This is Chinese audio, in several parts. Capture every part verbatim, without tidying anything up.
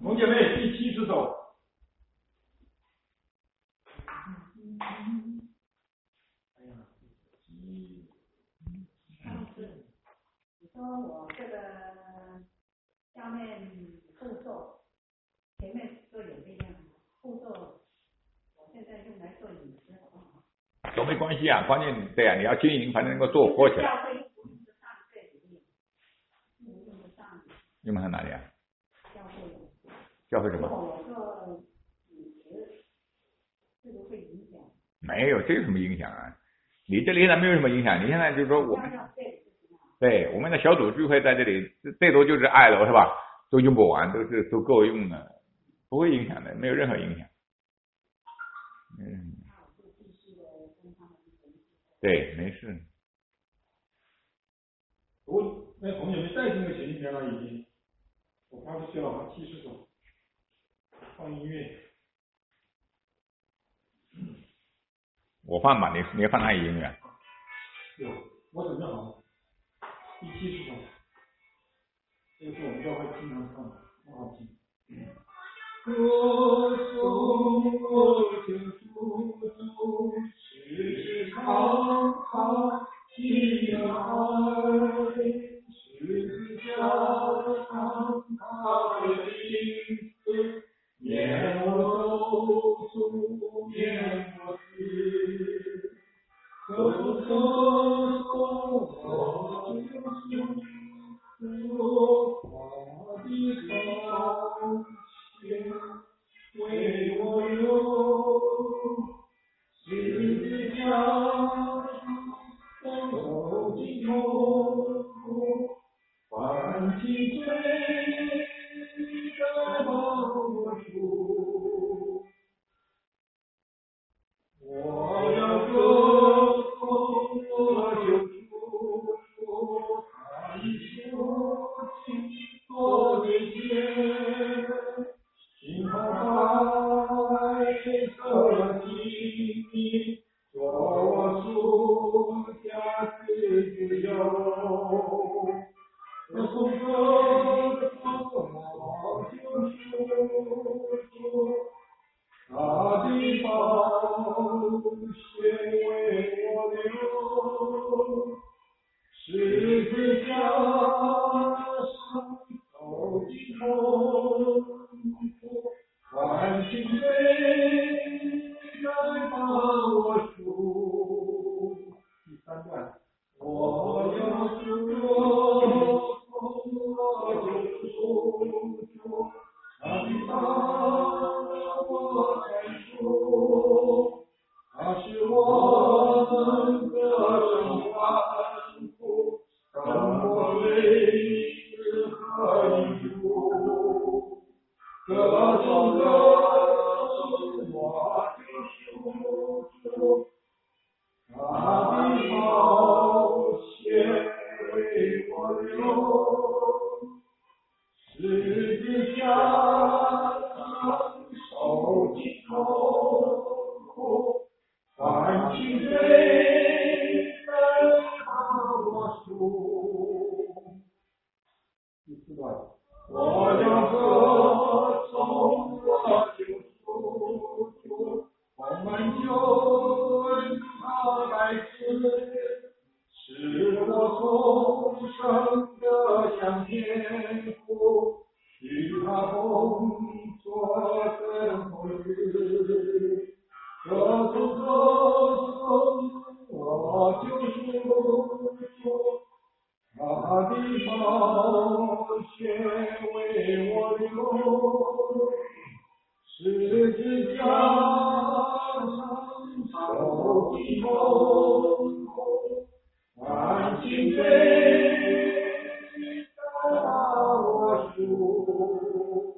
同姐妹，第七十首。 你说我这个下面步骤，前面做有力量，步骤我现在用来做饮食好不好？ 都没关系啊，关键对啊，你要经营，反正能够做活起来。 教会用不用得上这里面，用用得上。 用不上哪里啊？ 教会。 教会什么？ 如果我做饮食，会不会影响？ 没有，这有什么影响啊？你这里现在没有什么影响，你现在就是说我们，对，我们的小组聚会在这里，最多就是二楼是吧？都用不完，都是都够用的，不会影响的，没有任何影响。嗯。对，没事。 我那同学们带进个前几天了已经，我发出去了，好像七十首，放音乐。 我放吧，你你要放哪里音乐？ 有，我准备好了。第七十首，这个是我们教会经常唱的，很好听。歌颂我救主主，时时常常记得爱，十字架上他的名字，免我走出，免我死。歌颂我救主，他的宝血为我流，十字架上受尽痛苦，凡其罪该把我赎。我要歌颂我救主，他以我心作为戒，心好白色心意，做我属下之自由。歌颂歌颂我救主，他的宝血为我流，十字架上受尽痛苦，万情罪该把我赎。第三段，我要歌颂我救主，他的宝我在说，他是我们的生万苦，等我罪死和遗嘱。歌颂歌颂我救主，他的宝血为我流，十字架上受尽痛苦，凡情罪该把我赎。第四段，我要歌颂我救主，充满救恩他来自，使我重生的像天父，与他同坐等候日。歌颂歌颂我救主，他的宝血为我流，十字架上受尽痛苦，万情罪该把我赎。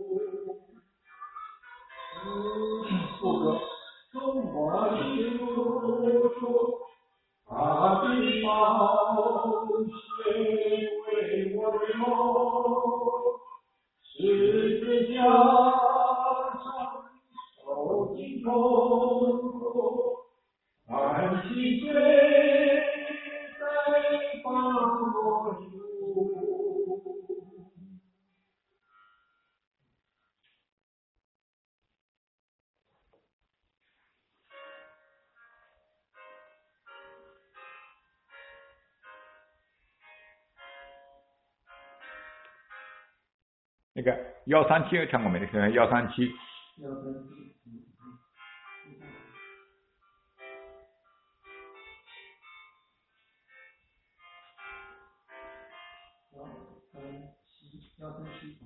副歌，颂我救主，他的宝血为我流，十字架上受尽痛苦，万情罪该把我赎。 那个幺三七唱过没？那个幺三七。 幺三七。幺三七。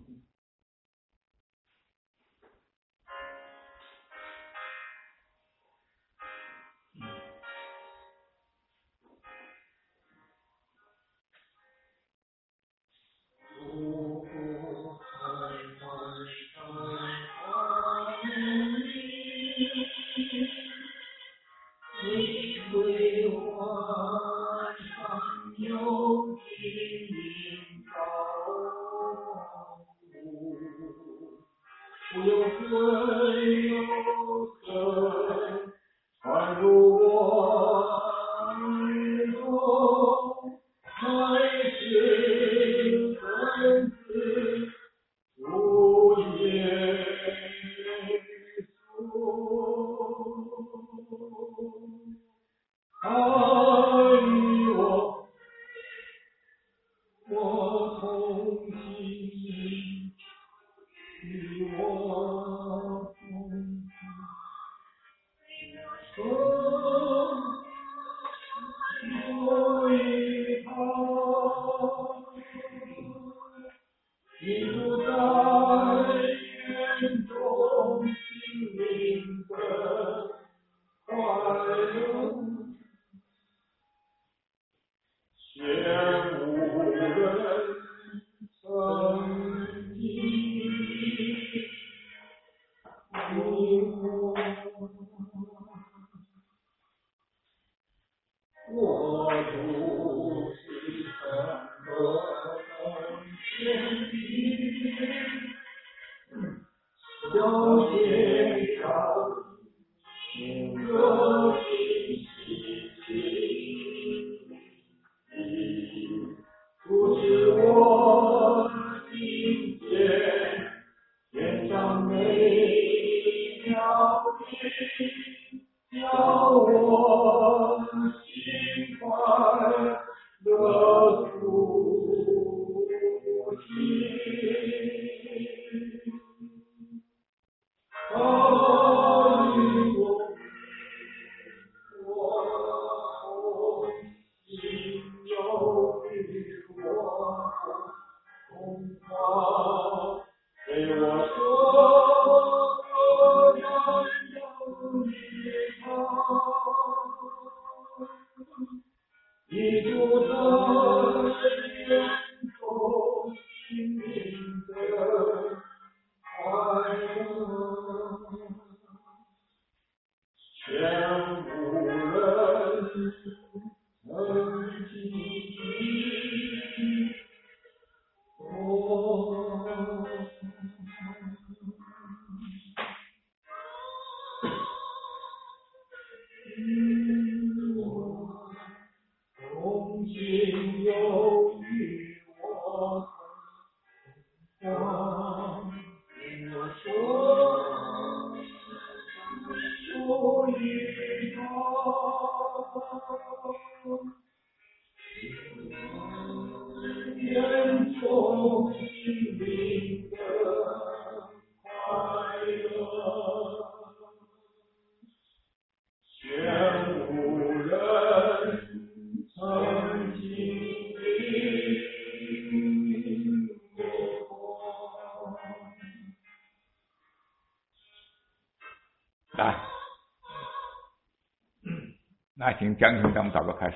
那请将军咱们祷告开始。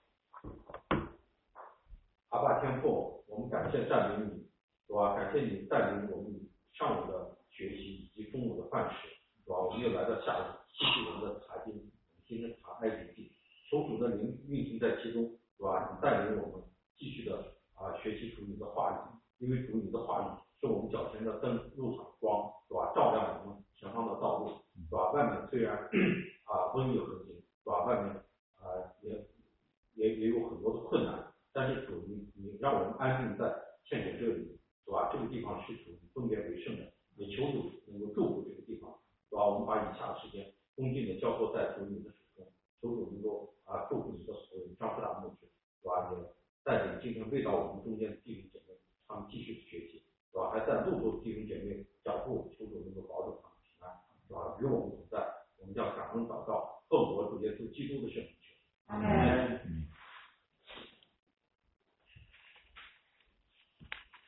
阿爸天父，我们感谢赞美你，是吧？感谢你带领我们上午的学习以及中午的饭食，是吧？我们又来到下午继续我们的查经，今天查埃及记，求主的灵运行在其中，是吧？你带领我们继续的啊学习主你的话语，因为主你的话语是我们脚前的灯，路上光，是吧？照亮我们前方的道路，是吧？外面虽然啊瘟疫横行，是吧？外面啊也也也有很多的困难。但是主你你让我们安定在献给这里，是吧？这个地方是主分别为圣的，也求主能够祝福这个地方，是吧？我们把以下的时间恭敬的交托在主你的手中，求主能够啊祝福你的所有张师大牧师，是吧？也带领今天未到我们中间的弟兄姐妹，他们继续的学习，是吧？还在路途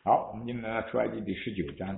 好，我们今天来到出埃及第十九章。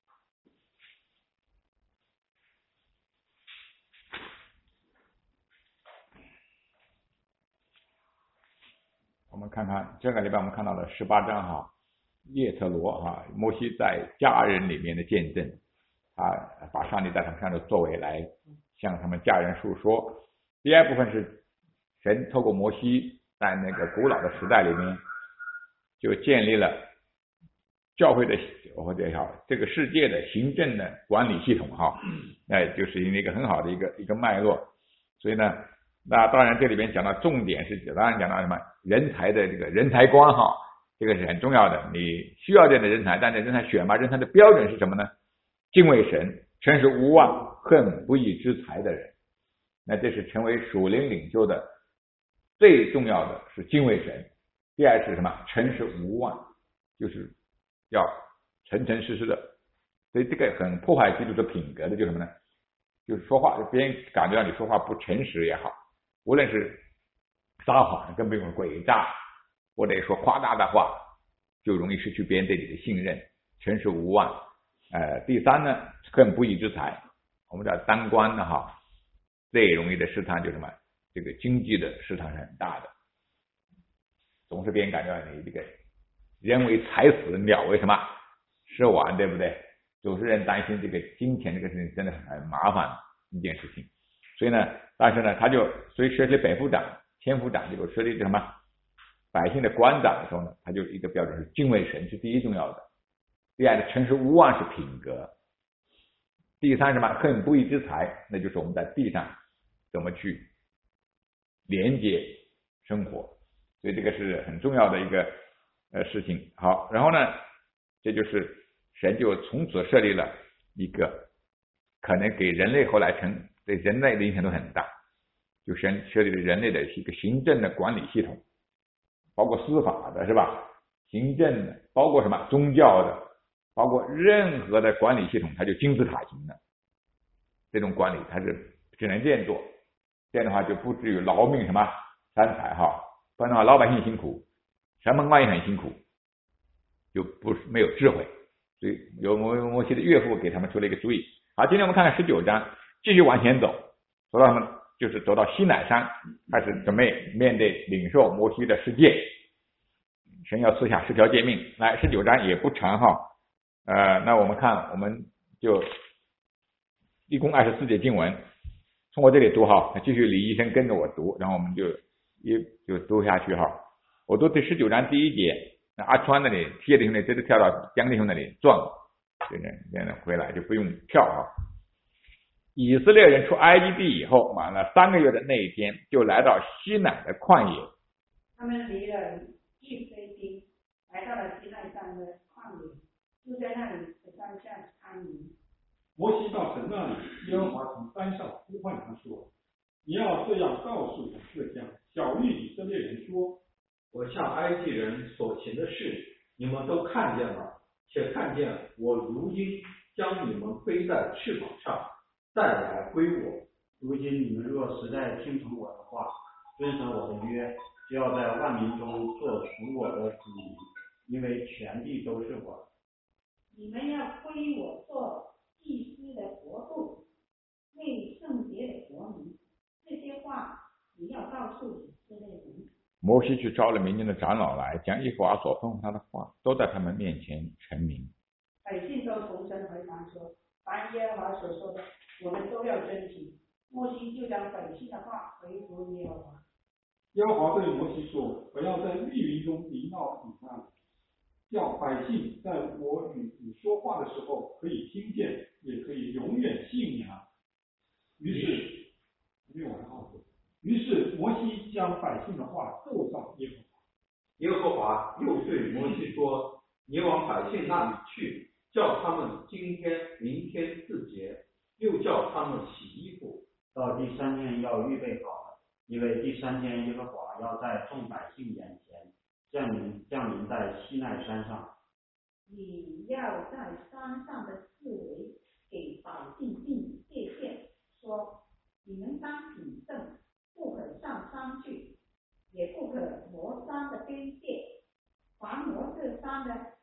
我们看看这个礼拜我们看到了十八章哈，叶特罗哈，摩西在家人里面的见证，啊，把上帝在他们身上的作为来向他们家人述说。第二部分是神透过摩西在那个古老的时代里面就建立了教会的或者好这个世界的行政的管理系统哈，那就是一个很好的一个一个脉络。所以呢，那当然这里边讲到重点是当然讲到什么人才的这个人才观哈，这个是很重要的，你需要这样的人才，但是人才选拔人才的标准是什么呢？敬畏神，诚实无妄，恨不义之财的人。那这是成为属灵领袖的最重要的是敬畏神，第二是什么？诚实无妄，就是要诚诚实实的。所以这个很破坏基督的品格的就是什么呢？就是说话别人感觉到你说话不诚实也好，无论是撒谎更不用诡诈或者说夸大的话，就容易失去别人对你的信任。诚实无妄。呃，第三呢，恨不义之财。我们讲当官的哈，最容易的试探就是什么？这个经济的试探是很大的，总是别人感觉到你这个人为财死，鸟为什么食完，对不对？总是人担心这个金钱这个事情真的很麻烦一件事情。所以呢，但是呢，他就所以设立百夫长、千夫长，这个设立什么百姓的官长的时候呢，他就一个标准是敬畏神是第一重要的，第二的诚实无妄是品格，第三什么恨不义之财，那就是我们在地上怎么去连接生活，所以这个是很重要的一个呃事情。好，然后呢，这就是神就从此设立了一个可能给人类后来成对人类的影响都很大，就神设立了人类的一个行政的管理系统，包括司法的是吧？行政的，包括什么宗教的，包括任何的管理系统，它就金字塔型的这种管理，它是只能这样做，这样的话就不至于劳命什么三财哈，不然的话老百姓辛苦，神门官也很辛苦，就不没有智慧。所以有摩摩西的岳父给他们出了一个主意。好，今天我们看看十九章，继续往前走，走到他们就是走到西乃山，开始准备面对领受摩西的世界，神要赐下十条诫命。来，十九章也不长哈，呃，那我们看，我们就一共二十四节经文，从我这里读哈，继续李医生跟着我读，然后我们就一就读下去哈。我读第十九章第一节，那阿川那里贴弟兄那直接跳到江弟兄那里撞，这个这样回来就不用跳哈。以色列人出埃及地以后，满了三个月的那一天，就来到西乃的旷野。 他们离了以非丁，来到了西奈山的旷野，就在那里的山下安营。 摩西到神那里，耶和华从山上呼唤他说：“你要这样告诉以色列小谕以色列人说， 我向埃及人所行的事，你们都看见了，且看见我如今将你们背在翅膀上，带来归我。 如今你们若实在听从我的话，遵守我的约，就要在万民中做属我的子民，因为全地都是我的。 你们要归我做祭司的国度，为圣洁的国民。这些话你要告诉以色列人。” 摩西去招了民间的长老来，将耶和华所吩咐他的话都在他们面前陈明。 百姓都同声回答说：“凡耶和华所说的，我们都要遵行。”摩西就将百姓的话回复耶和华。 耶和华对摩西说：“我要在密云中临到你那里，叫百姓在我与你说话的时候可以听见，也可以永远信你啊。”于是，没有完了。于是摩西将百姓的话奏上耶和华。 耶和华又对摩西说：“你往百姓那里去，叫他们今天、明天自洁，又叫他们洗衣服。 到第三天要预备好了，因为第三天耶和华要在众百姓眼前降临降临在西奈山上。 你要在山上的四围给百姓定界限，说：你们当谨慎，不可上山去，也不可挪山的边界。凡挪这山的，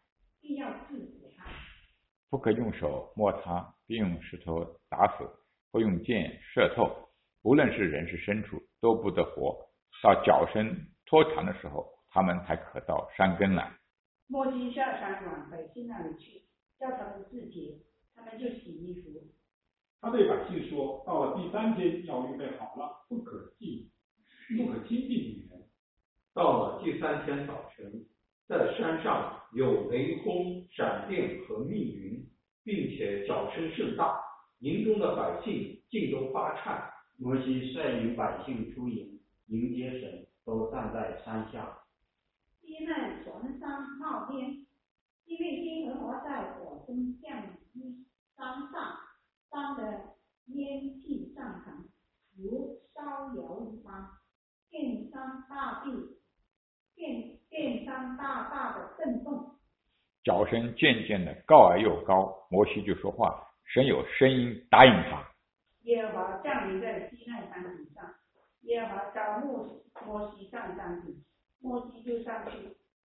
必要制止他。 不可用手摸他，并用石头打死，或用箭射透。无论是人是牲畜，都不得活。到脚身拖长的时候，他们才可到山根来。 摩西下山往百姓那里去，叫他们自洁，他们就洗衣服。 他对百姓说：到了第三天要预备好了，不可近，不可亲近女人。 到了第三天早晨，在山上有雷轰、闪电和密云，并且脚声甚大，营中的百姓尽都发颤。 摩西率领百姓出营，迎接神，都站在山下。 西奈全山冒烟，因为耶和华在火中降于山上，山的烟气上腾，如烧窑一般，遍山大地，遍遍山大大的震动。 脚声渐渐的高而又高，摩西就说话，神有声音答应他。 耶和华降临在西奈山顶上，耶和华召摩摩西上山顶，摩西就上去。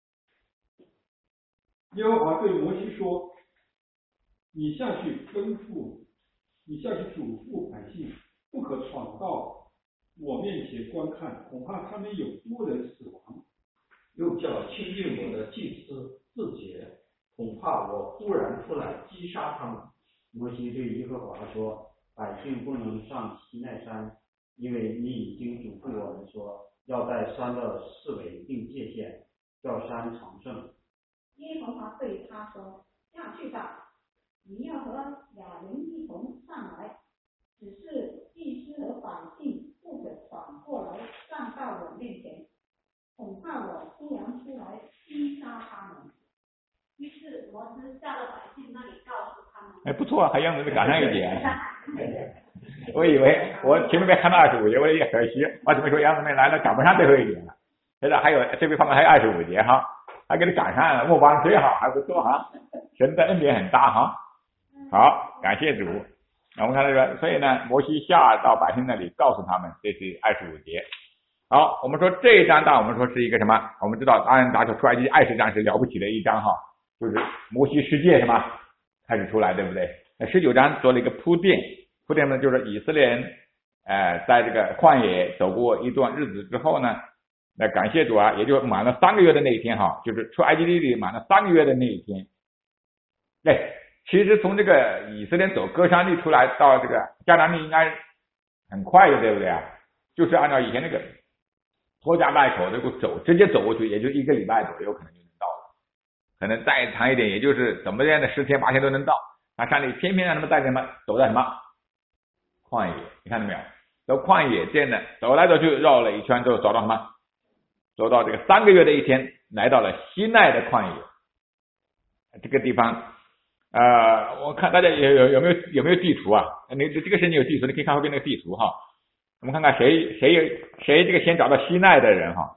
耶和华对摩西说：你下去吩咐，你下去嘱咐百姓，不可闯到我面前观看，恐怕他们有多人死亡。 又叫亲近我的祭司自洁，恐怕我忽然出来击杀他们。 摩西对耶和华说：百姓不能上西奈山，因为你已经嘱咐我们说，要在山的四围定界限，叫山长盛。 耶和华对他说：下去吧，你要和亚伦一同上来，只是祭司和百姓不可闯过来上到我面前，恐怕我忽然出来击杀他们。于是摩西下到百姓那里，告诉他们。 哎，不错啊，还让我们赶上一点。我以为我前面没看到二十五节，我也可惜，我怎么说杨子妹来了赶不上最后一节了？现在还有这边方面还有二十五节哈，还给你赶上了，末班车哈，还不错哈，神的恩典很大哈。好，感谢主。那我们看这个，所以呢，摩西下到百姓那里，告诉他们，这是二十五节。好，我们说这一章，当我们说是一个什么？我们知道，当然拿出出埃及二十章是了不起的一章哈，就是摩西世界什么开始出来，对不对？那十九章做了一个铺垫，铺垫呢就是以色列人呃在这个旷野走过一段日子之后呢，那感谢主啊，也就满了三个月的那一天哈，就是出埃及地里满了三个月的那一天。对，其实从这个以色列走歌珊地出来到这个迦南地应该很快的，对不对啊？就是按照以前那个拖家带口这个走，直接走过去，也就一个礼拜左右可能就能到了，可能再长一点，也就是怎么样的十天八天都能到。那山里偏偏让他们带着什么走在什么旷野，你看到没有？走旷野见的走来走去绕了一圈之后走到什么？走到这个三个月的一天，来到了西奈的旷野这个地方。呃，我看大家有有有没有有没有地图啊？你这个是你有地图，你可以看后边那个地图哈。我们看看谁谁有谁这个先找到西奈的人哈，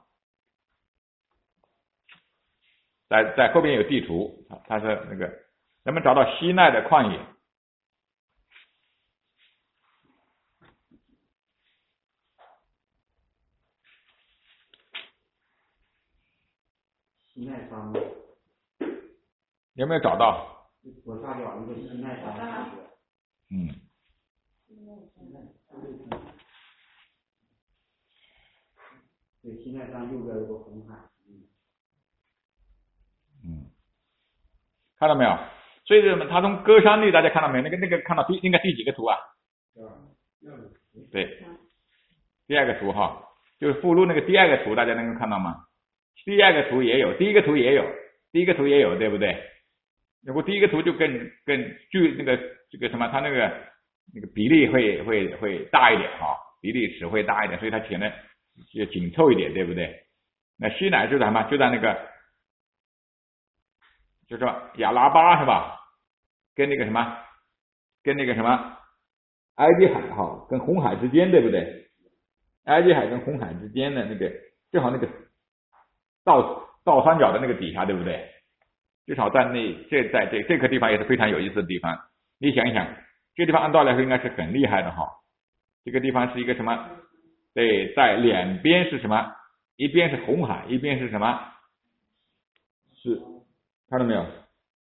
在在后边有地图，他是那个咱们找到西奈的旷野。 西奈山有没有找到？ 左下角一个西奈山。 嗯。 对，西奈山右边有个红海。 嗯，看到没有？所以什么？他从歌珊地，大家看到没有？那个那个看到第应该第几个图啊？对，第二个图哈，就是附录那个第二个图，大家能够看到吗？第二个图也有，第一个图也有，第一个图也有，对不对？如果第一个图就更更具那个这个什么，它那个那个比例会会会大一点哈，比例尺会大一点，所以它显得就紧凑一点，对不对？那西乃就在什么？就在那个，就说亚拉巴是吧？跟那个什么，跟那个什么埃及海哈，跟红海之间，对不对？埃及海跟红海之间的那个，正好那个倒倒三角的那个底下，对不对？至少在那这在这这个地方也是非常有意思的地方。你想一想，这个地方按道理来说应该是很厉害的哈。这个地方是一个什么？对，在两边是什么？一边是红海，一边是什么？是看到没有？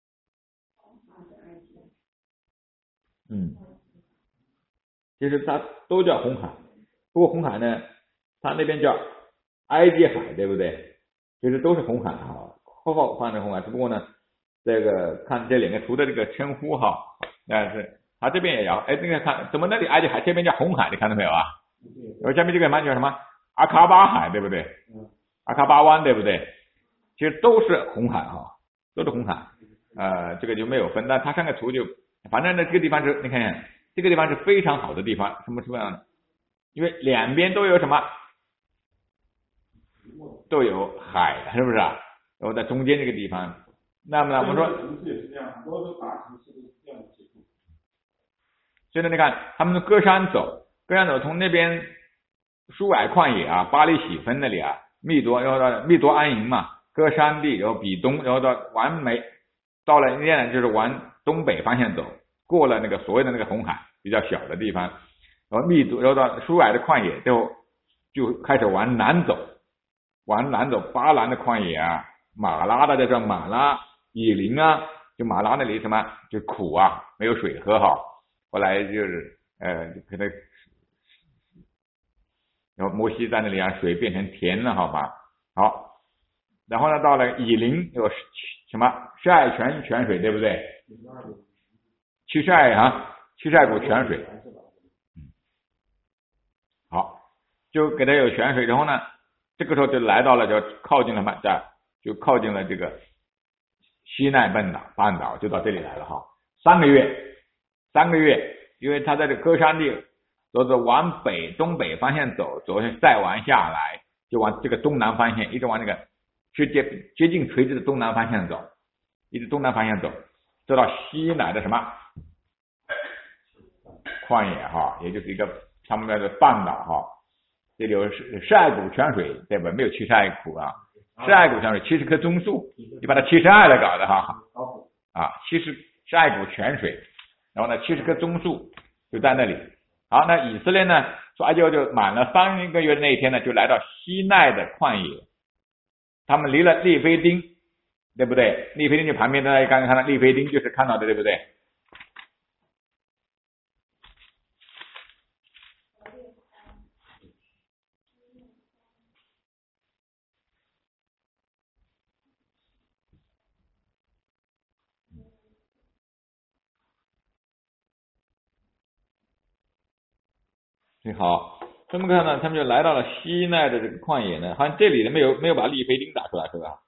嗯，其实它都叫红海，不过红海呢，它那边叫埃及海，对不对？其实都是红海哈，后后换成红海，只不过呢，这个看这两个图的这个称呼哈，但是它这边也要，哎，那个看怎么那里埃及海这边叫红海，你看到没有啊？然后下面这个嘛叫什么阿卡巴海，对不对？阿卡巴湾，对不对？其实都是红海哈，都是红海，呃，这个就没有分，但它上个图就，反正呢这个地方是，你看看这个地方是非常好的地方，什么什么样的？因为两边都有什么？都有海，是不是啊？然后在中间这个地方，那么呢，我们说， 城市也是这样，很多大城市都是这样的结构。 现在你看，他们从歌山走，歌山走从那边苏矮旷野啊，巴黎喜芬那里啊，密多，然后到密多安营嘛，歌山地，然后比东，然后到完美，到了现在就是往东北方向走，过了那个所谓的那个红海比较小的地方，然后密度，然后到苏矮的旷野，最后就开始往南走。往南走，巴兰的旷野啊，马拉的这叫马拉，以林啊，就马拉那里什么就苦啊，没有水喝哈。后来就是呃，可能，然后摩西在那里啊，水变成甜了，好吧？好，然后呢，到了以林有什么晒泉泉水，对不对？七晒啊，七晒谷泉水。好，就给它有泉水，然后呢？这个时候就来到了，就靠近了嘛，在就靠近了这个西奈半岛半岛，就到这里来了哈。三个月，三个月，因为他在这歌山地，走着往北东北方向走，走再往下来，就往这个东南方向，一直往那个接接接近垂直的东南方向走，一直东南方向走，走到西奈的什么旷野哈，也就是一个他们那个半岛哈。这里有晒谷泉水，对吧？没有七十二谷啊，晒谷泉水七十棵棕树，你把它七十二来搞的哈，啊，七十十二谷泉水，然后呢，七十棵棕树就在那里。好，那以色列呢，说就就满了三个月的那一天呢，就来到西奈的旷野，他们离了利非丁，对不对？利非丁就旁边，大家刚刚看到利非丁就是看到的，对不对？好，这么看呢，他们就来到了西奈的这个旷野呢，好像这里呢没有没有把利非丁打出来，是吧？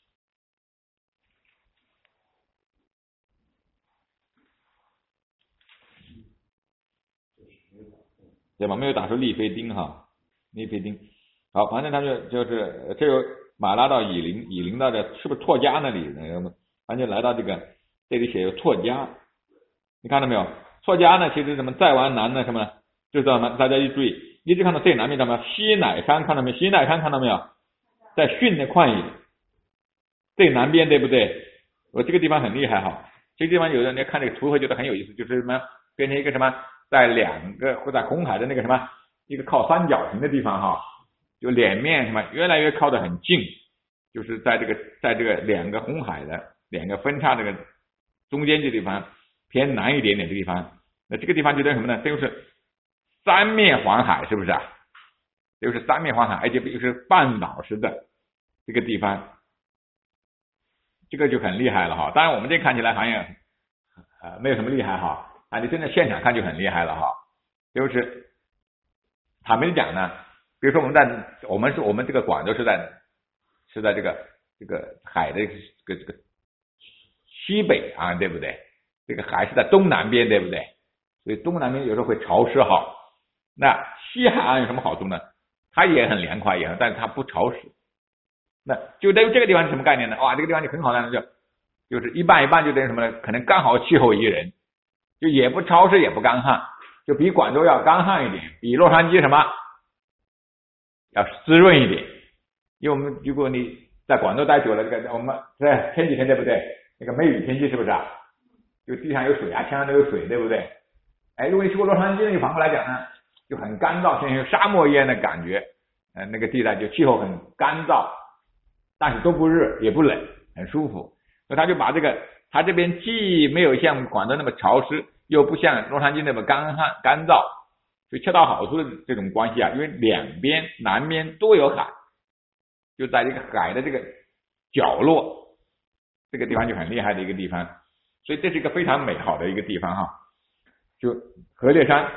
对吧？没有打出利非丁哈，利非丁。好，反正他们就就是这个马拉到以林，以林到这是不是拓迦那里呢？反正来到这个这里写有拓迦，你看到没有？拓迦呢，其实什么再往南呢什么？就知道吗？大家一注意，一直看到最南面，看到没有？西乃山看到没有？西乃山看到没有？在汛的旷野最南边，对不对？我这个地方很厉害哈，这个地方有人看这个图会觉得很有意思，就是什么变成一个什么，在两个或在红海的那个什么一个靠三角形的地方哈，就两面什么越来越靠得很近，就是在这个在这个两个红海的两个分叉这个中间这地方偏南一点点的地方，那这个地方就等于什么呢？这就是三面环海，是不是啊？就是三面环海，而且又是半岛式的这个地方，这个就很厉害了哈。当然我们这看起来好像呃没有什么厉害哈，啊你真的现场看就很厉害了哈。就是坦白讲呢，比如说我们在我们是我们这个广州是在是在这个这个海的这个这个西北啊，对不对？这个海是在东南边，对不对？所以东南边有时候会潮湿哈。那西海岸有什么好处呢？它也很凉快，也很，但是它不潮湿。那就等于这个地方是什么概念呢？哇，这个地方就很好呢，就就是一半一半，就等于什么呢？可能刚好气候宜人，就也不潮湿也不干旱，就比广州要干旱一点，比洛杉矶什么要滋润一点。因为我们如果你在广州待久了，这个我们在前几天对不对？那个梅雨天气是不是啊？就地上有水啊，墙上都有水，对不对？哎，如果你去过洛杉矶，那个反过来讲呢，就很干燥，像有沙漠一样的感觉，呃，那个地带就气候很干燥，但是都不热也不冷，很舒服。所以他就把这个，他这边既没有像广州那么潮湿， 又不像洛杉矶那么干旱干燥，所以恰到好处的这种关系啊，因为两边南边都有海，就在这个海的这个角落，这个地方就很厉害的一个地方，所以这是一个非常美好的一个地方哈。就河烈山。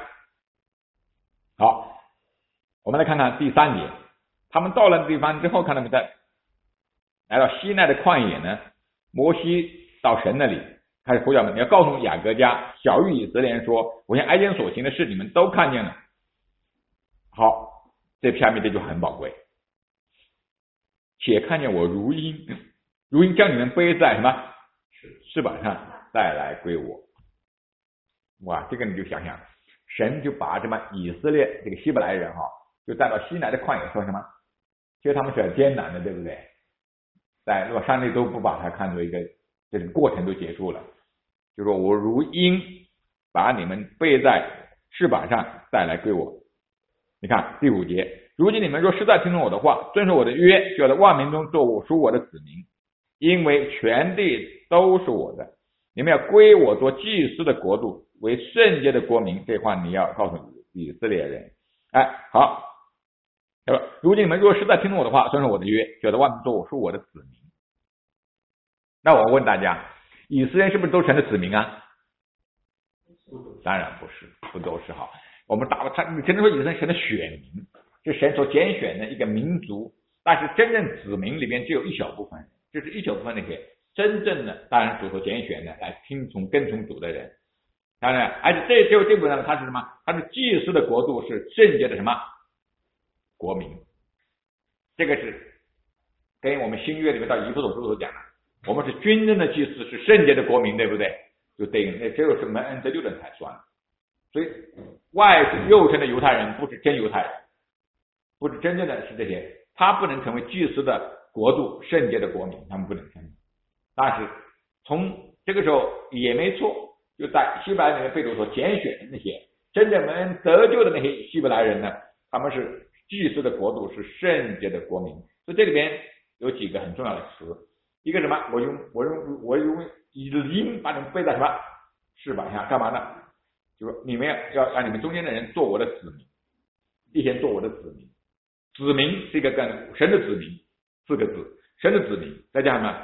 好，我们来看看第三点，他们到了地方之后，看到没在来到西奈的旷野呢，摩西到神那里开始呼叫们，你要告诉雅各家小谕以色列人说，我向埃及所行的事你们都看见了。好，这下面这就很宝贵，且看见我如鹰，如鹰将你们背在什么翅膀上带来归我。哇，这个你就想想，神就把什么以色列这个希伯来人哈，就带到西奈的旷野，说什么？其实他们是很艰难的，对不对？在如果上帝都不把它看作一个这个过程都结束了，就说我如鹰把你们背在翅膀上带来归我。你看第五节，如今你们若实在听从我的话，遵守我的约，就要在万民中做我属我的子民，因为全地都是我的，你们要归我做祭司的国度，为圣洁的国民。这话你要告诉以色列人。哎，好，他说如今你们若实在听从我的话，遵守我的约，就要在万民做我属我的子民。那我问大家，以色列人是不是都神的子民啊？当然不是，不都是。好，我们打他，你只能说以色列人神的选民，是神所拣选的一个民族，但是真正子民里面只有一小部分人，就是一小部分那些真正的当然主所拣选的来听从跟从主的人。当然，而且这就这部分呢，它是什么？它是祭司的国度，是圣洁的什么国民？这个是跟我们新约里面到以弗所书所讲的，我们是军人的祭司，是圣洁的国民，对不对？就对应那只有是蒙恩得救的人才算。所以外肉身的犹太人不是真犹太人，不是真正的是这些，他不能成为祭司的国度圣洁的国民，他们不能成为。但是从这个时候也没错，就在希伯来人被主所拣选的那些真正蒙恩得救的那些希伯来人呢，他们是祭司的国度，是圣洁的国民。所以这里边有几个很重要的词，一个什么？我用我用我用鹰把你们背在什么翅膀下，干嘛呢？就是你们要让你们中间的人做我的子民，一先做我的子民。子民是一个跟神的子民四个字，神的子民，再加上什么？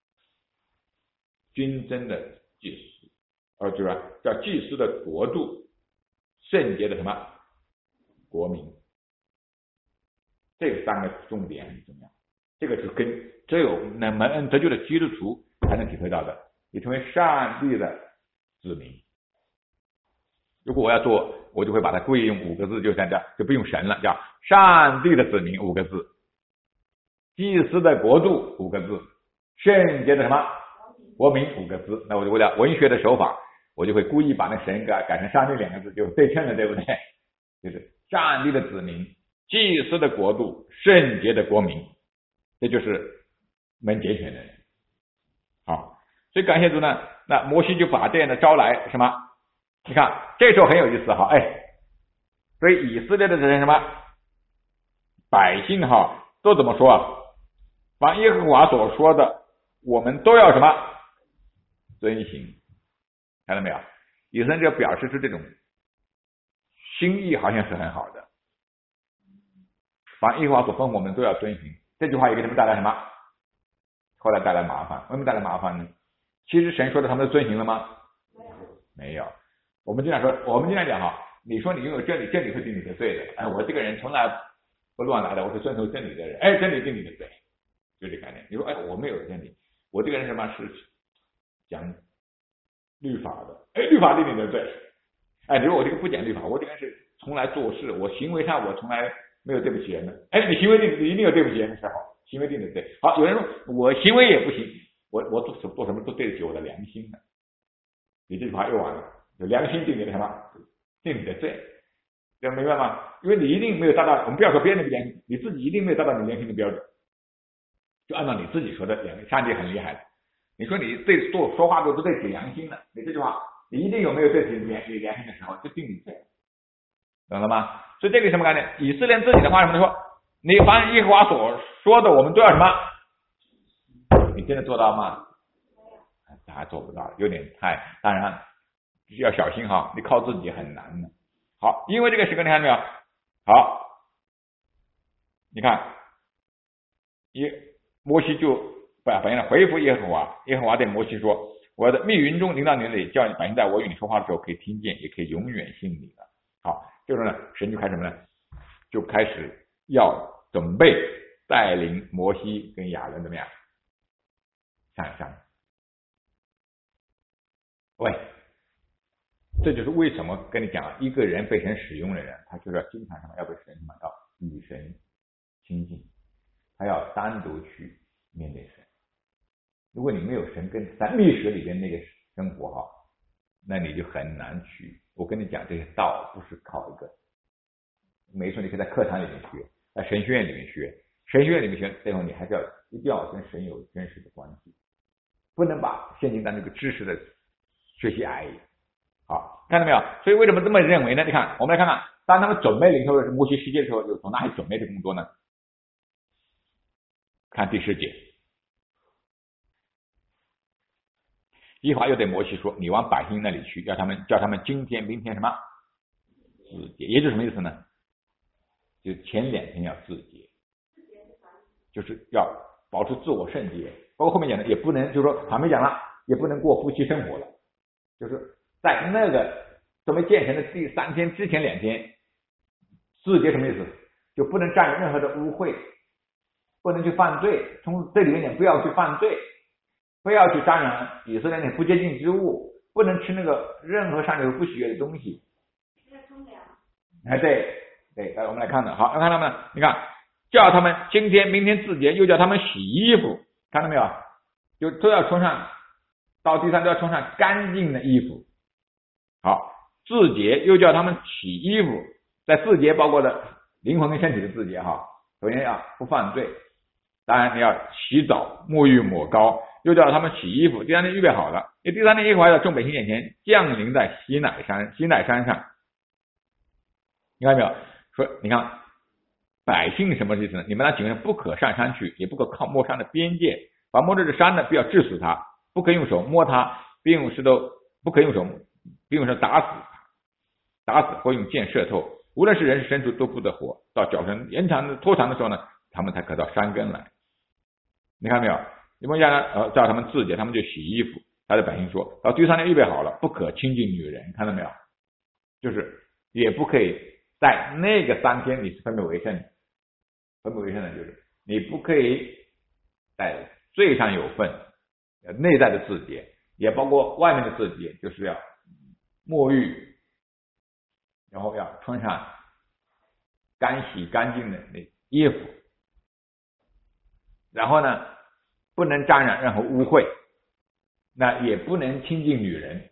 军真的祭司，哦，就是叫祭司的国度，圣洁的什么国民。这三个重点很重要，这个是跟只有那蒙恩得救的基督徒才能体会到的，你成为上帝的子民。如果我要做，我就会把它故意用五个字，就像这样，就不用神了，叫上帝的子民五个字，祭司的国度五个字，圣洁的什么国民五个字。那我就为了文学的手法，我就会故意把那神改改成上帝两个字，就对称了，对不对？就是上帝的子民，祭司的国度，圣洁的国民，这就是蒙拣选的人。好，所以感谢主呢，那摩西就把这样的招来什么？你看这时候很有意思哈，哎，所以以色列的人什么百姓哈都怎么说啊？把耶和华所说的，我们都要什么遵行，看到没有？以色列就表示出这种心意，好像是很好的。把耶和华所吩咐我们都要遵行，这句话也给他们带来什么？后来带来麻烦。为什么带来麻烦呢？其实神说的他们都遵行了吗？没有。我们经常说，我们经常讲哈，你说你拥有真理，真理会定你的罪的。哎，我这个人从来不乱来的，我是遵守真理的人。哎，真理定你的罪，就这概念。你说，哎，我没有真理，我这个人什么是讲律法的？哎，律法定你的罪。哎，你说我这个不讲律法，我这个人是从来做事，我行为上我从来没有对不起人的。哎，你行为定，你一定有对不起人的时候，行为定的罪。好，有人说我行为也不行，我我做做什么都对得起我的良心的。你这句话又完了。有良心定你的什么？定你的罪，这明白吗？因为你一定没有达到，我们不要说别人的良心，你自己一定没有达到你良心的标准，就按照你自己说的良心，上帝很厉害的。你说你对做说话都是对起良心的，你这句话你一定有没有对起良你良心的时候，就定你罪，懂了吗？所以这个什么概念？以色列自己的话什么说？你凡耶和华所说的，我们都要什么？你真的做到吗？还做不到，有点太当然。 要小心哈，你靠自己很难的。好，因为这个时刻你看到没有？好，你看，耶摩西就把反应了回复耶和华，耶和华对摩西说：“我的密云中临到你那里，叫百姓在我与你说话的时候可以听见，也可以永远信你了。”好，这个时候呢，神就开始什么呢？就开始要准备带领摩西跟亚伦怎么样上山。喂，这就是为什么跟你讲啊，一个人被神使用的人，他就是要经常什么，要被神什么，要与神亲近，他要单独去面对神。如果你没有神跟在密室里边那个生活哈，那你就很难去。我跟你讲，这些道不是靠一个，没错，你可以在课堂里面学，在神学院里面学，神学院里面学，最后你还是要一定要跟神有真实的关系，不能把现今当这个知识的学习而已。好，看到没有？所以为什么这么认为呢？你看，我们来看看，当他们准备领受的摩西十诫的时候，就从哪里准备这个工作呢？看第十节，耶和华又对摩西说：“你往百姓那里去，要他们叫他们今天、明天什么自洁，也就是什么意思呢？就前两天要自洁，就是要保持自我圣洁。包括后面讲的，也不能就是说旁边讲了，也不能过夫妻生活了，就是在那个准备建成的第三天之前两天，自洁什么意思？就不能沾任何的污秽，不能去犯罪。从这里面讲，不要去犯罪，不要去沾染以色列人不洁净之物，不能吃那个任何上流不喜悦的东西。哎，对对，我们来看的，好，看到没有？你看，叫他们今天、明天自洁，又叫他们洗衣服，看到没有？就都要穿上，到第三都要穿上干净的衣服。好，自洁又叫他们洗衣服，在自洁包括了灵魂跟身体的自洁哈。首先要不犯罪，当然你要洗澡、沐浴、抹膏，又叫他们洗衣服。第三天预备好了，因为第三天耶和华在众百姓眼前降临在西乃山，西乃山上。你看到没有？说你看百姓什么意思呢？你们那几个人不可上山去，也不可靠摸山的边界，把摸这个山呢，不要治死他，不可用手摸他，并用石头，不可用手，并用手打死，打死或用箭射透。无论是人是牲畜都不得活。到脚绳延长的拖长的时候呢，他们才可到山根来。你看没有？你们家呢？呃，叫他们自洁，他们就洗衣服。他的百姓说，到第三天预备好了，不可亲近女人，看到没有？就是也不可以在那个三天你是分别为圣，分别为圣的就是你不可以在罪上有份，内在的自洁，也包括外面的自洁，就是要沐浴，然后要穿上干洗干净的那衣服，然后呢，不能沾染任何污秽，那也不能亲近女人，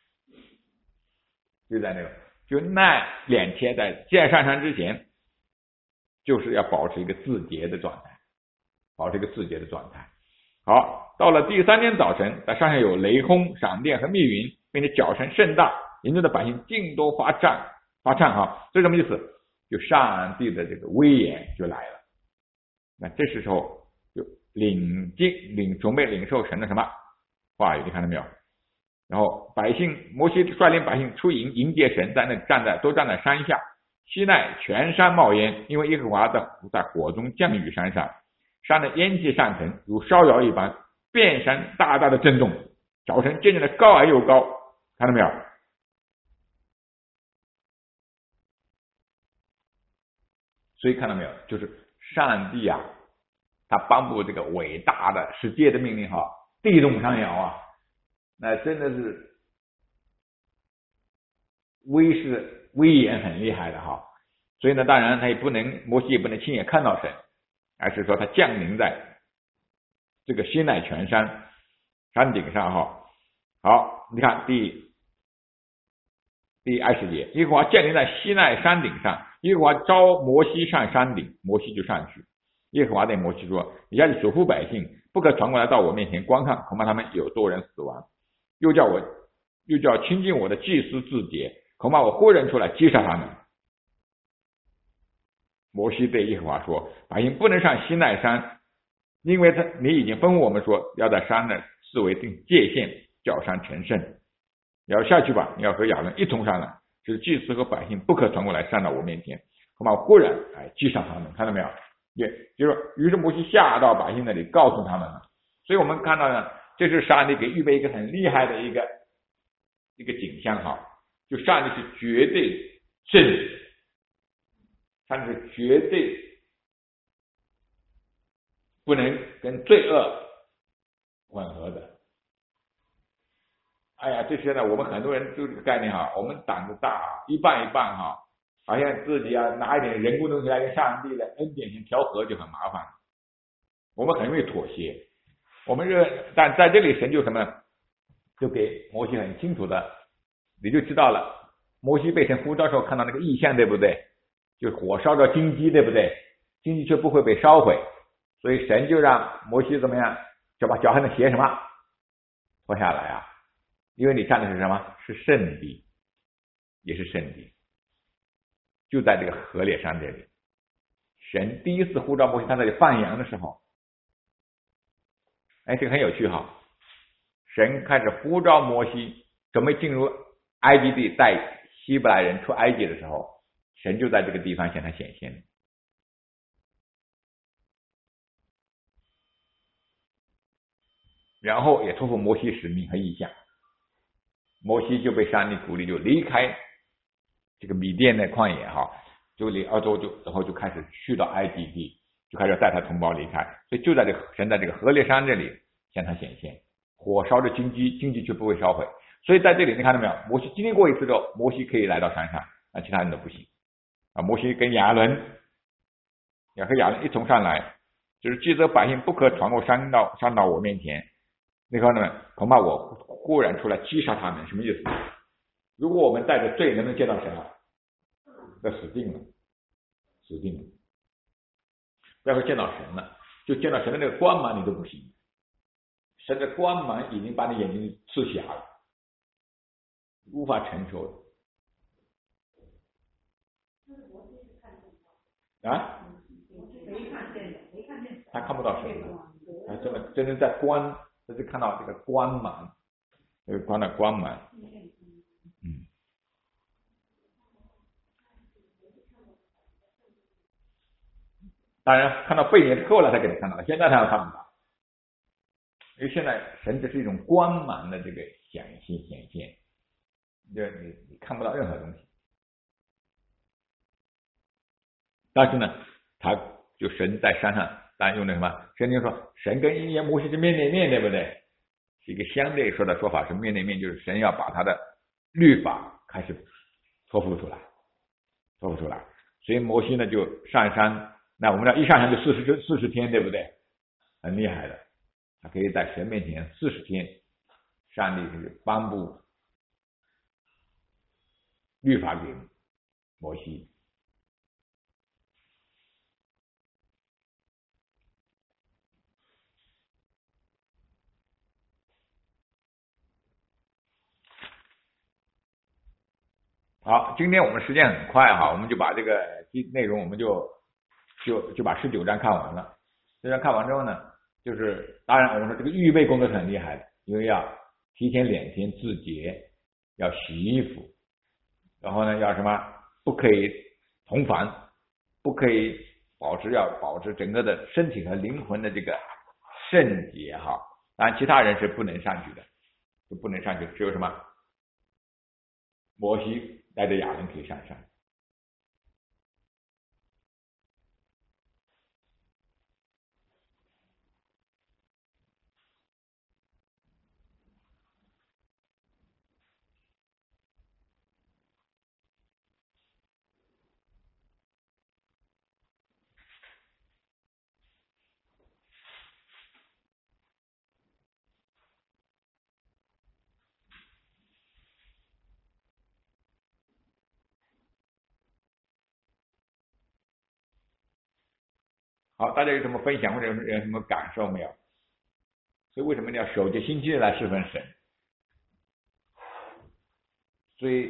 就在那个，就那两天在见上山之前，就是要保持一个自洁的状态，保持一个自洁的状态。好，到了第三天早晨，在山上有雷轰、闪电和密云，并且脚声甚大，营中的百姓尽都发颤，发颤哈，这什么意思？就上帝的这个威严就来了。那这时候就领进领准备领受神的什么话语，你看到没有？然后百姓摩西率领百姓出营迎接神，在那站在都站在山下，西奈全山冒烟，因为耶和华的在火中降雨山上，山的烟气上腾，如烧窑一般，遍山大大的震动，脚声渐渐的高而又高，看到没有？所以看到没有，就是上帝啊，他颁布这个伟大的世界的命令哈，地动山摇啊，那真的是威势威严很厉害的哈。所以呢，当然他也不能，摩西也不能亲眼看到神，而是说他降临在这个西奈全山山顶上哈。好，你看第第二十节，耶和华降临在西奈山顶上，耶和华召摩西上山顶，摩西就上去。耶和华对摩西说：“你要去嘱咐百姓，不可传过来到我面前观看，恐怕他们有多人死亡。又叫我，又叫亲近我的祭司自洁，恐怕我忽然出来击杀他们。”摩西对耶和华说：“百姓不能上西奈山，因为他你已经吩咐我们说，要在山的四围定界限，叫山成圣。” 要下去吧，你要和亚伦一同上来，就是祭司和百姓不可传过来上到我面前，恐怕我忽然哎击杀他们，看到没有？也就是说，于是摩西下到百姓那里告诉他们了。所以我们看到呢，这是上帝给预备一个很厉害的一个一个景象哈，就上帝是绝对正直，上帝是绝对不能跟罪恶混合的。哎呀，这些呢，我们很多人就这个概念哈，我们胆子大，一半一半哈，好像自己啊拿一点人工东西来跟上帝的恩典性调和就很麻烦，我们很容易妥协。我们认，但在这里神就什么呢？就给摩西很清楚的，你就知道了。摩西被神呼召时候看到那个异象，对不对？就火烧着荆棘，对不对？荆棘却不会被烧毁，所以神就让摩西怎么样？就把脚上的鞋什么脱下来啊？因为你看的是什么？是圣地，也是圣地，就在这个河烈山这里。神第一次呼召摩西他在这里放羊的时候，哎，这个很有趣哈。神开始呼召摩西准备进入埃及地，带希伯来人出埃及的时候，神就在这个地方向他显现。然后也托付摩西使命和意象，摩西就被上帝鼓励，就离开这个米甸的旷野哈，就离澳洲就然后就开始去到埃及地，就开始带他同胞离开。所以就在这个神在这个河烈山这里向他显现，火烧着荆棘，荆棘却不会烧毁。所以在这里你看到没有？摩西经历过一次之后，摩西可以来到山上，啊，其他人都不行啊。摩西跟亚伦，要和亚伦一同上来，就是记着百姓不可传过山到山到我面前。你看到没有？恐怕我忽然出来击杀他们，什么意思？如果我们带着罪，能不能见到神啊？那死定了，死定了！不要说见到神了，就见到神的那个光芒你都不行。神的光芒已经把你眼睛刺瞎了，无法承受了。啊？ 没看见的，没看见。 他看不到神了，他真的真正在光。就是看到这个光芒，这个光的光芒，嗯，当然看到背面后来才给你看到，现在他看不到，因为现在神只是一种光芒的这个显现显现，就你你看不到任何东西，但是呢，他就神在山上。当然用的什么？圣经说神跟耶摩西是面对面，对不对？是一个相对说的说法，是面对面，就是神要把他的律法开始托付出来，托付出来。所以摩西呢就上山，那我们呢一上山就四十四十天，对不对？很厉害的，他可以在神面前四十天，上帝就是颁布律法给摩西。好，今天我们时间很快哈，我们就把这个内容我们就就就把十九章看完了。十九章看完之后呢，就是当然我们说这个预备工作是很厉害的，因为要提前两天自洁，要洗衣服，然后呢要什么不可以同房，不可以保持要保持整个的身体和灵魂的这个圣洁哈。当然其他人是不能上去的，就不能上去，只有什么摩西带着亚伦可以上山。好，大家有什么分享或者有什么感受没有？所以为什么你要守节星期日来侍奉神？所以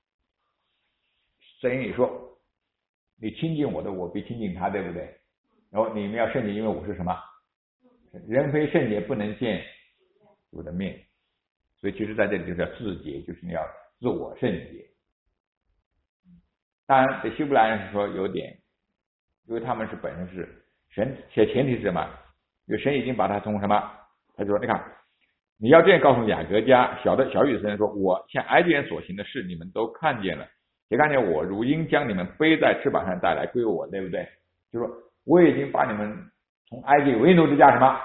神也说，你亲近我的，我必亲近他，对不对？然后你们要圣洁，因为我是什么？人非圣洁不能见我的面。 所以其实在这里就是要自洁，就是你要自我圣洁。当然，这希伯来人是说有点，因为他们是本身是神，且前提是什么？因为神已经把他从什么？他就说，你看，你要这样告诉雅各家小的小以色列人说，我向埃及人所行的事，你们都看见了，也看见我如鹰将你们背在翅膀上带来归我，对不对？就说我已经把你们从埃及为奴之家什么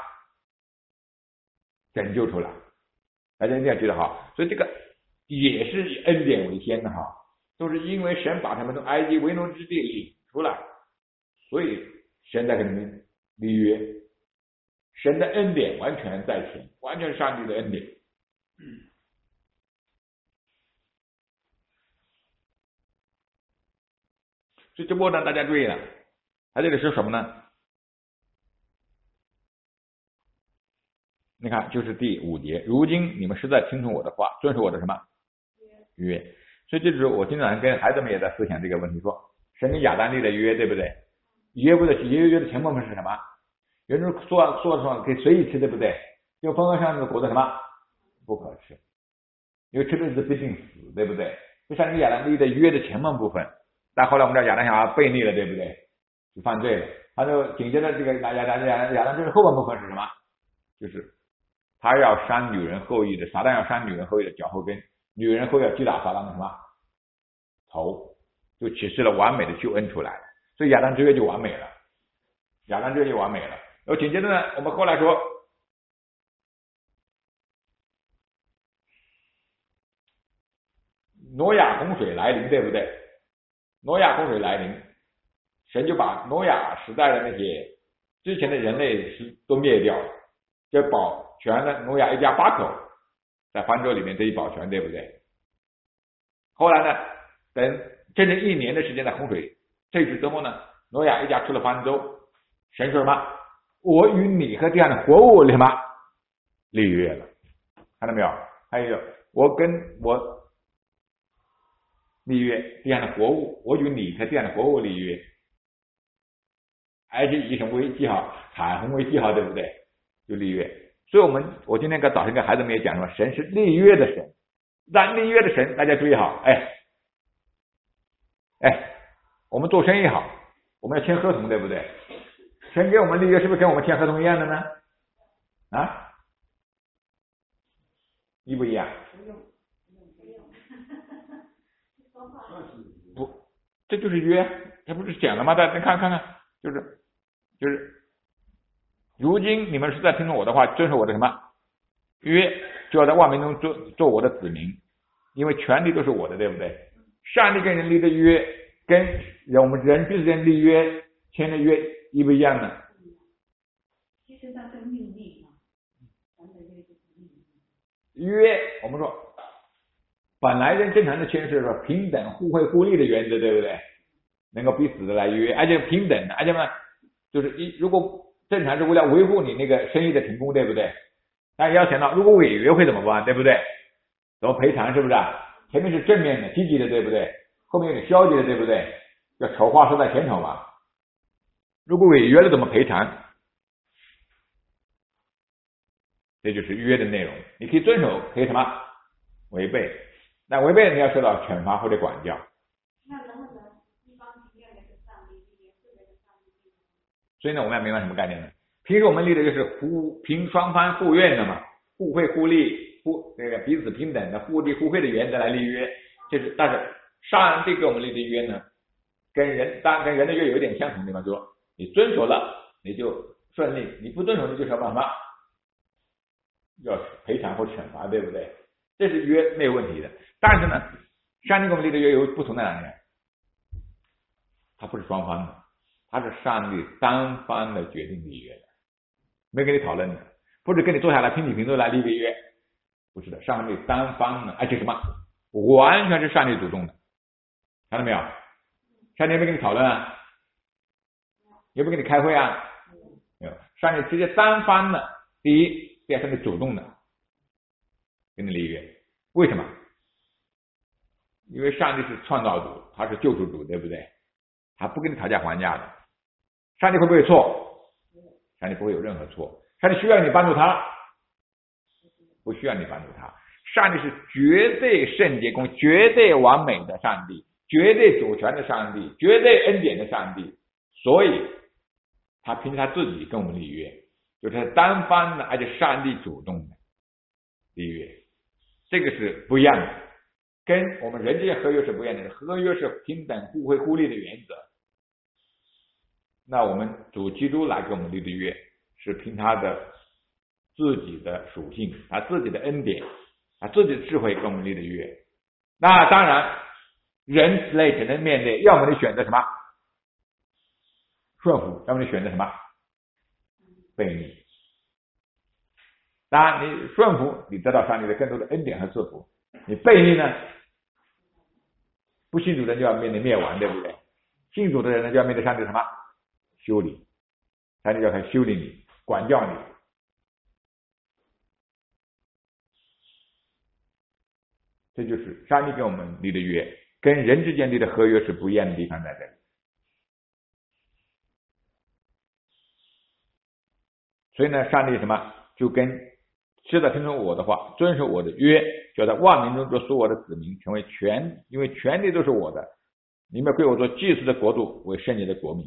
拯救出来，大家一定要记得哈。所以这个也是以恩典为先的哈，都是因为神把他们从埃及为奴之地领出来，所以神在跟你们立约，神的恩典完全在前，完全是上帝的恩典。所以这波呢，大家注意了，他这里是什么呢？你看，就是第五节，如今你们实在听从我的话，遵守我的什么约？所以这就是我经常跟孩子们也在思想这个问题，说神跟亚当立的约，对不对？约不的约约的前部分是什么？有人说说的时候可以随意吃，对不对？因为风和上的果子什么不可吃，因为吃的是必定死，对不对？就像跟亚当立的约的前半部分，但后来我们知道亚当想要悖逆了，对不对？就犯罪了，他就紧接着这个亚亚当亚当亚当这个后半部分是什么？就是他要伤女人后裔的，撒旦要伤女人后裔的脚后跟，女人后裔要击打撒旦的什么头，就启示了完美的救恩出来，所以亚当之约就完美了，亚当之约就完美了。然后紧接着呢，我们后来说，挪亚洪水来临，对不对？挪亚洪水来临，神就把挪亚时代的那些之前的人类是都灭掉了，就保全了挪亚一家八口在方舟里面得以保全，对不对？后来呢，等整整一年的时间的洪水退去之后呢，挪亚一家出了方舟，神说什么？我与你和地上的活物什么立约了，看到没有？还有我跟我立约，地上的活物，我与你和地上的活物立约。埃及以什么为记号？彩虹为记号，对不对？就立约。所以我们我今天跟早晨跟孩子们也讲说，神是立约的神。但立约的神，大家注意好，哎哎，我们做生意好，我们要签合同，对不对？神给我们立约，是不是跟我们签合同一样的呢？啊？一不一样？不，这就是约，这不是讲了吗？大家看看看，就是就是，如今你们是在听从我的话，遵守我的什么约，就要在万民中做做我的子民，因为权利都是我的，对不对？上帝跟人立的约，跟我们人之间立约签的约一不一样呢？ 其实它是命令嘛， 约我们说。本来人正常的签是说平等互惠互利的原则，对不对？能够彼此的来约，而且平等的，而且呢，就是一如果正常是为了维护你那个生意的成功，对不对？但是要想到如果违约会怎么办，对不对？怎么赔偿，是不是？前面是正面的积极的，对不对？后面有点消极的，对不对？要丑话说在前头嘛。如果违约了怎么赔偿？这就是约的内容，你可以遵守，可以什么违背。那违背你要受到惩罚或者管教。 那能不能一方情愿的跟上帝立约，或者跟上帝立约？ 所以呢，我们要明白什么概念呢？平时我们立的就是互平双方互愿的嘛，互惠互利，互这个彼此平等的互利互惠的原则来立约。就是但是上帝给我们立的约呢，跟人当然跟人的约有一点相同的地方，就是说你遵守了你就顺利，你不遵守你就什么什么要赔偿或惩罚，对不对？这是约没有问题的。但是呢，上帝跟我们立的约有不同在哪里？它不是双方的，它是上帝单方的决定立约的，没跟你讨论的，不是跟你坐下来平起平坐来立个约，不是的，上帝单方的，而且什么，完全是上帝主动的，看到没有？上帝没跟你讨论啊，也不跟你开会啊，没有，上帝直接单方的，第一，第二，上帝主动的跟你立约，为什么？因为上帝是创造主，他是救赎主，对不对？他不跟你讨价还价的。上帝会不会错？上帝不会有任何错。上帝需要你帮助他？不需要你帮助他。 上帝是绝对圣洁公、绝对完美的上帝，绝对主权的上帝，绝对恩典的上帝，所以他凭他自己跟我们立约，就是单方的，而且上帝主动的立约，这个是不一样的，跟我们人之间合约是不一样的。合约是平等、互惠、互利的原则，那我们主基督来跟我们立的约，是凭他的自己的属性，他自己的恩典，他自己的智慧跟我们立的约。那当然，人类只能面对，要么你选择什么顺服，要么你选择什么悖逆。当然，你顺服，你得到上帝的更多的恩典和祝福；你悖逆呢，不信主的人就要面对灭亡，对不对？信主的人呢，就要面对上帝什么修理，上帝要来修理你，管教你。这就是上帝跟我们立的约，跟人之间立的合约是不一样的地方在这里。所以呢，上帝什么就跟是的听从我的话，遵守我的约，就在万民中做属我的子民，成为全，因为全地都是我的，你们归我做祭司的国度，为圣洁的国民。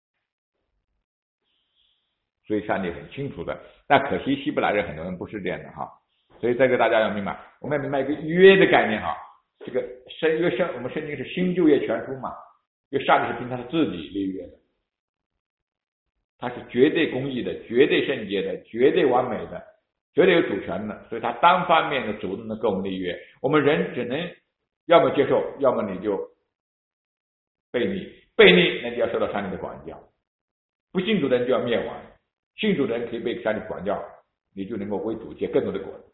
所以上帝很清楚的，但可惜希伯来人很多人不是这样的哈。所以这个大家要明白，我们要明白一个约的概念哈。这个圣约圣，我们圣经是新旧约全书嘛，因为上帝是凭他自己立约的，他是绝对公义的、绝对圣洁的、绝对完美的、绝对有主权的，所以他单方面的主动的跟我们立约，我们人只能要么接受，要么你就悖逆，悖逆那就要受到上帝的管教，不信主的人就要灭亡，信主的人可以被上帝管教，你就能够为主结更多的果子。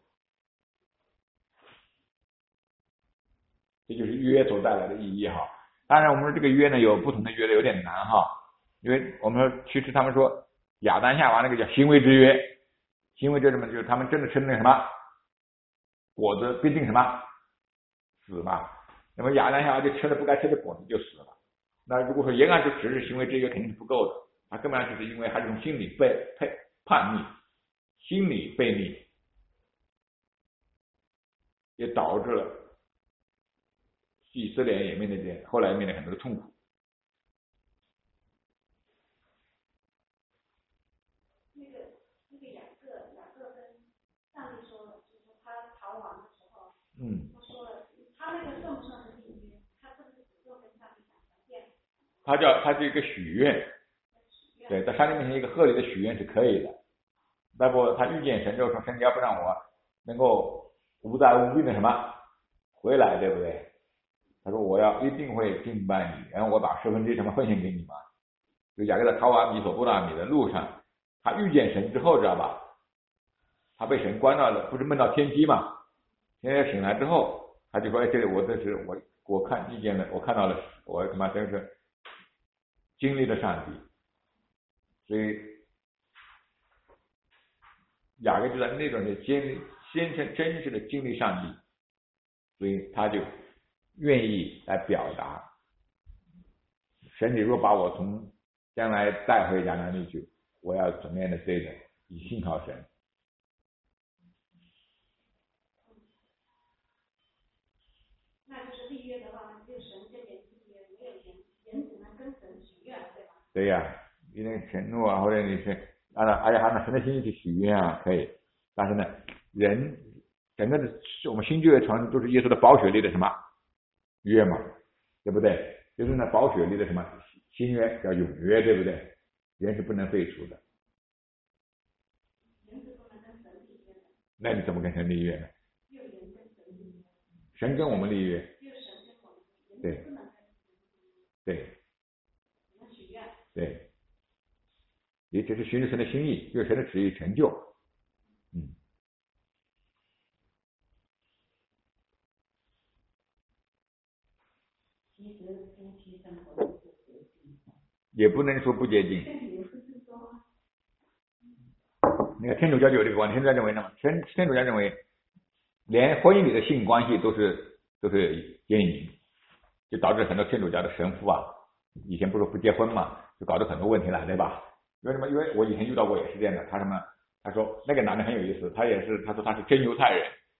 这就是约所带来的意义哈。当然我们说这个约呢有不同的约的有点难哈，因为我们说其实他们说亚当夏娃那个叫行为之约，行为之约什么，就是他们真的吃那什么果子必定什么死嘛，那么亚当夏娃就吃了不该吃的果子就死了。那如果说严格就只是行为之约肯定是不够的，他根本上就是因为还是从心理被被叛逆，心理悖逆，也导致了以色列人也面对这后来面对很多的痛苦。 那个那个雅各雅各跟上帝说了，就是说他逃亡的时候， 嗯， 他说了，他那个算不算是立约？他是不是主动跟上帝讲条件？ 他叫他是一个许愿，对，在上帝面前一个合理的许愿是可以的。那不他遇见神之后说，神你要不让我能够无灾无病的什么回来，对不对？他说我要一定会敬拜你，然后我把十分之一什么奉献给你嘛。就雅各在逃往米索不达米的路上，他遇见神之后知道吧，他被神关到了，不是梦到天梯嘛，天天醒来之后他就说，哎，这里我这是我我看遇见了，我看到了，我他妈真是经历了上帝。所以雅各就在那种的经历先生真实的经历上帝，所以他就愿意来表达，神你若把我从将来带回迦南地去，我要怎么样的对人，以信靠神。 那就是立约的话，就神跟人立约，没有人人只能跟神许愿，对吧？ 对呀、啊，你那个承诺啊，或者你是按照而且按照神的心意去许愿啊，可以。但是呢，人整个的我们新旧约传都是耶稣的宝血立的什么约嘛，对不对？就是那宝血立的什么新约叫永约，对不对？人是不能废除的。 人是不能跟神立约的。 那你怎么跟神立约呢？ 只有人跟神立约。 神跟我们立约。 只有神跟我们立约。 对。 人不能跟神立约。 对。 只能许愿。 对。也只是循着神的心意，就是神的旨意成就。嗯。 其实夫妻生活都是接近， 也不能说不接近。 也不是说， 那个天主教就有这个观点，天主教认为呢，天天主教认为，连婚姻里的性关系都是都是奸淫，就导致很多天主教的神父啊，以前不是不结婚嘛，就搞出很多问题来，对吧？为什么？因为我以前遇到过也是这样的，他什么？他说那个男的很有意思，他也是，他说他是真犹太人，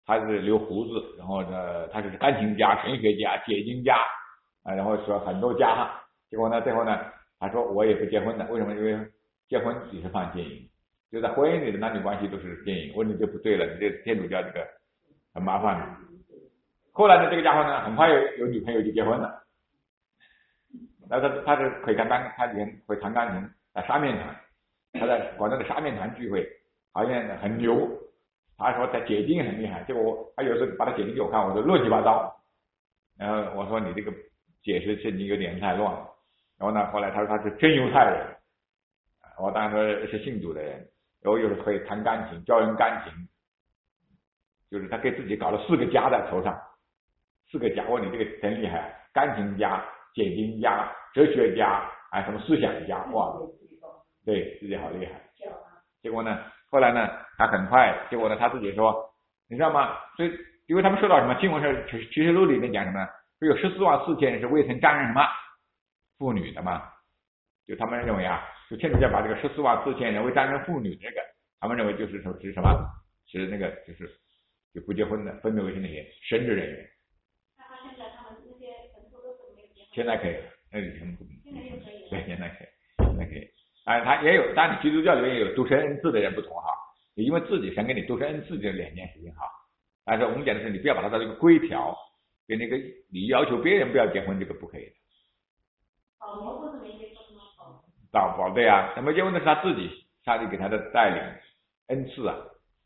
他是留胡子，然后呢，他是钢琴家、神学家、解经家啊，然后说很多家。结果呢，最后呢，他说我也不结婚的，为什么？因为结婚也是犯奸淫，就在婚姻里的男女关系都是奸淫，问题就不对了，你这天主教这个很麻烦的。后来呢，这个家伙呢，很快有有女朋友就结婚了。那他他是可以弹钢，他以前会弹钢琴，在沙面团，他在广州的沙面团聚会，好像很牛。他说他解经很厉害，结果我他有时候把他解经给我看，我说乱七八糟。然后我说你这个解释圣经有点太乱了。然后呢，后来他说他是真犹太人，我当然说是信主的人，然后又是会弹钢琴，教人钢琴，就是他给自己搞了四个家在头上，四个家，我说你这个真厉害，钢琴家、解经家、哲学家，啊什么思想家，哇，对自己好厉害。结果呢，后来呢，他很快，结果呢，他自己说，你知道吗？所以因为他们说到什么经文是启示录里面讲什么呢？说有十四万四千人是未曾沾染什么妇女的嘛，就他们认为啊，就天主教把这个十四万四千人为沾染妇女这个，他们认为就是说是什么？是那个就是就不结婚的，分别为是那些神职人员。 那现在他们那些很多都是没有结婚。 现在可以了，那以前不可以。 现在又可以了。 对，现在可以，现在可以。啊，他也有，当然基督教里面也有独身恩赐的人不同哈，因为自己神给你独身恩赐这两件事情哈。但是我们讲的是你不要把它当一个规条，跟那个你要求别人不要结婚这个不可以的。 保罗不是没结婚吗？ 保保对啊，怎么结婚的是他自己，上帝给他的带领恩赐啊。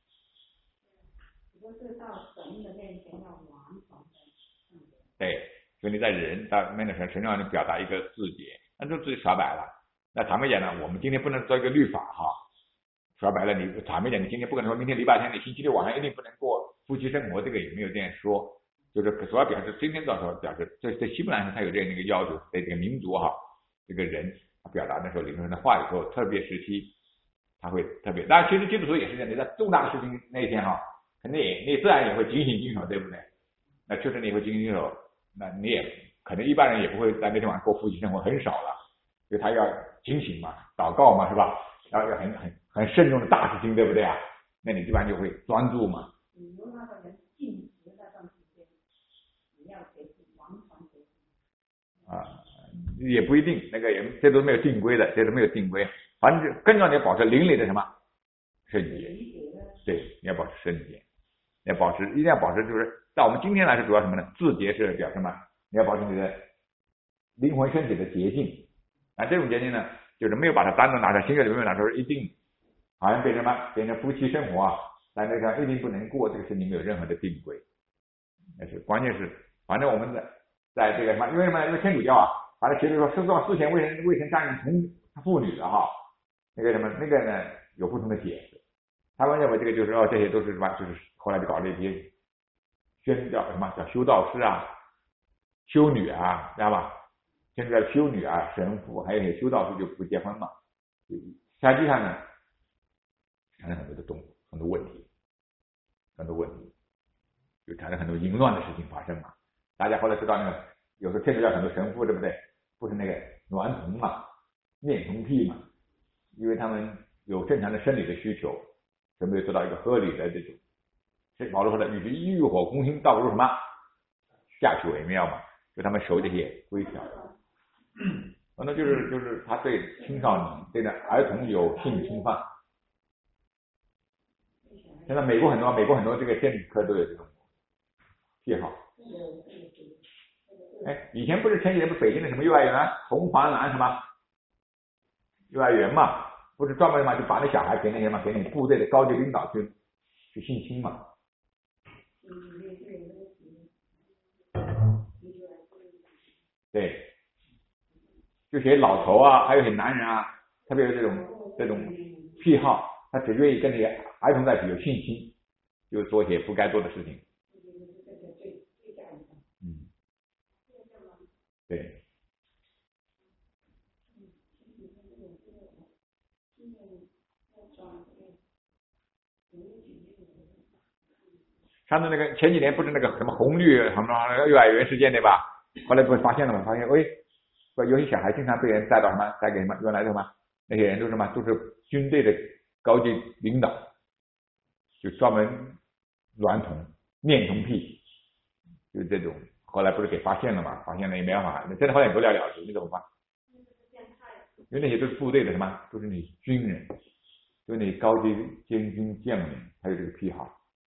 不是到神的面前要完全的。 对，所以你在人到面的时候，神让你表达一个自觉，那就自己耍白了。那坦白讲呢，我们今天不能做一个律法哈，说白了，你坦白讲，你今天不可能说明天礼拜天，你星期六晚上一定不能过夫妻生活，这个也没有这样说，就是主要表示今天早上表示，这在希伯来上他有这样的一个要求，对这个民族哈，这个人他表达的时候，理论上的话语时候，特别时期他会特别，当然其实基督徒也是这样，你在重大的事情那一天哈，肯定也你自然也会警醒经手，对不对？那确实你会警醒经手，那你也可能一般人也不会在那天晚上过夫妻生活，很少了，所以他要警醒嘛，祷告嘛，是吧？然后要很很很慎重的大事情，对不对啊？那你一般就会专注嘛。 比如那个人禁食那段时间，你要结束完全结束。 啊，也不一定，那个也这都没有定规的，这都没有定规。反正更重要，你要保持灵里的什么圣洁，对，你要保持圣洁，你要保持，一定要保持，就是在我们今天来说，主要什么呢？自洁是表示什么？你要保持你的灵魂身体的洁净。那这种洁净呢，就是没有把它单独拿出来，新约里面没有拿出来，一定好像变成什么？变成夫妻生活啊，但这个一定不能过，这个事情没有任何的定规。但是关键是，反正我们在在这个什么，因为什么？因为天主教啊，反正其实说十四万四千未曾未曾沾染同妇女的哈，那个什么那个呢有不同的解释。他们认为这个就是哦，这些都是什么？就是后来就搞了一些宣教什么叫修道士啊、修女啊，知道吧？现在修女啊、神父还有一些修道士就不结婚嘛，实际上呢，产生很多的动很多问题，很多问题，就产生很多淫乱的事情发生嘛。大家后来知道那个，有时候天主教很多神父对不对？不是那个娈童嘛、恋童癖嘛，因为他们有正常的生理的需求，所以没有做到一个合理的这种。是保罗说的，与其欲火攻心，倒不如什么下去为妙嘛，就他们守这些规条。那就是就是他对青少年、对的儿童有性侵犯。现在美国很多，美国很多这个电子科都有这种癖好。哎，以前不是前几年不是北京的什么幼儿园红黄蓝什么幼儿园嘛，不是专门嘛就把那小孩给那些嘛给那部队的高级领导去去性侵嘛。对，就些老头啊，还有些男人啊，特别有这种这种癖好，他只愿意跟这些儿童在一起有性侵，就做一些不该做的事情。嗯，对。上次那个前几年不是那个什么红绿什么幼儿园事件对吧？后来不是发现了吗？发现喂，有些小孩经常被人带到什么带给什么原来什么那些人都是什么都是军队的高级领导，就专门娈童， 恋童癖，就是这种。后来不是给发现了嘛？发现了也没办法，真的后来也不了了之，你怎么办？因为那些都是部队的什么，都是那些军人，就那些高级监军将领，还有这个癖好。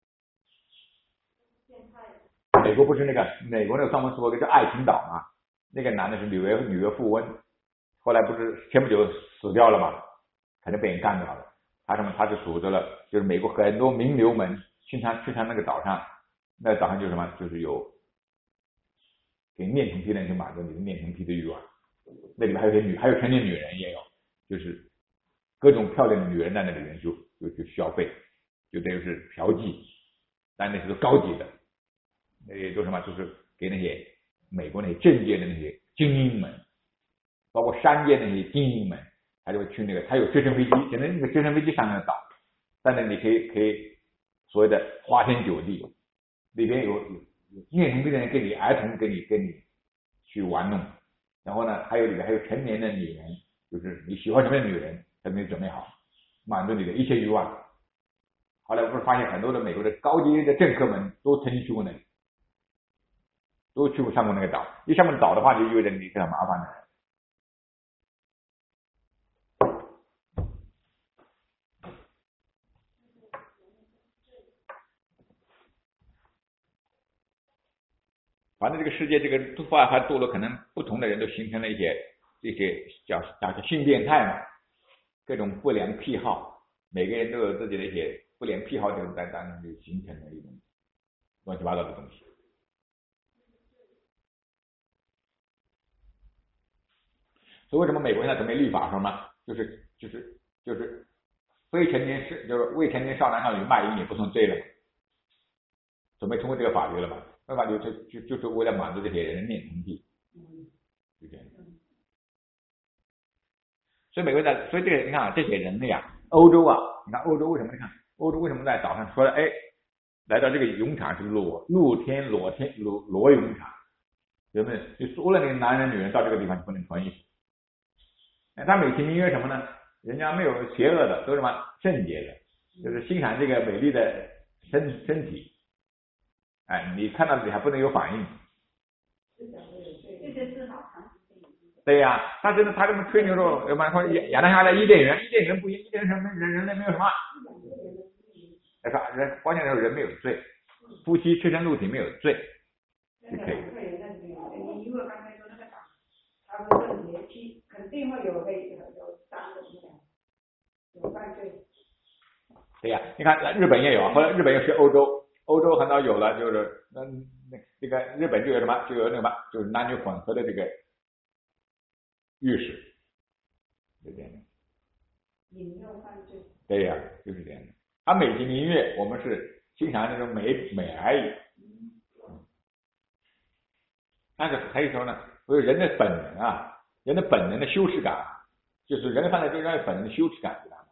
美国不是那个美国那个上面说的叫爱情岛嘛？那个男的是纽约纽约富翁，后来不是前不久死掉了嘛？肯定被人干掉了。他什么？他是组织了，就是美国很多名流们去他去他那个岛上，那岛上就是什么？就是有给恋童癖的人去满足你的恋童癖的欲望。那里面还有些女，还有成年女人也有，就是各种漂亮的女人在那里面就就就消费，就等于是嫖妓，但那些都高级的，那些都什么？就是给那些美国那些政界的那些精英们，包括商界的那些精英们，他就会去那个，他有直升飞机，现在那个直升飞机上面的岛，在那里可以可以所谓的花天酒地，里边有恋童癖的人给你儿童给你给你去玩弄。然后呢，还有里面还有成年的女人，就是你喜欢什么样的女人，他给你准备好，满足你的一切欲望。后来不是发现很多的美国的高级的政客们都曾经去过那里，都去过上过那个岛。一上过岛的话，就意味着你是很麻烦的。反正这个世界，这个多发还多了，可能不同的人都形成了一些这些叫叫性变态嘛，各种不良癖好，每个人都有自己的一些不良癖好，就在当中就形成了一种乱七八糟的东西。所以为什么美国现在准备立法说嘛，就是就是就是未成年是就是未成年少男少女卖淫也不算罪了嘛，准备通过这个法律了嘛。办法就就就就是为了满足这些人恋童癖，就这样。所以美国在，所以这个你看啊，这些人类啊，欧洲啊，你看欧洲为什么？你看欧洲为什么在岛上说，哎，来到这个泳场是裸露天裸天裸裸泳场，对不对？就说了那个男人女人到这个地方就不能穿衣服。哎，他美其名曰什么呢？人家没有邪恶的，都是什么圣洁的，就是欣赏这个美丽的身身体。哎，你看到这里还不能有反应。对呀、啊，他真的他这么吹牛说，有嘛说亚当夏的伊甸园，伊甸园不一，伊甸园人人类没有什么，哎说人关键是人没有罪，夫妻赤身露体没有罪，就可以。 你如果刚才说那个党，他们说年期肯定会有黑有脏的影响，有犯罪。 对呀、啊，你看日本也有，后来日本又是欧洲。欧洲很早有了，就是那那这个日本就有什么，就有那个什么，就是男女混合的这个浴室，就这样的。 引诱犯罪。 对呀、啊，就是这样的。他美其名曰我们是欣赏那种美美而已，但是可以说呢，所以人的本能啊，人的本能的羞耻感，就是人的犯罪最让本能的羞耻感，知道吗？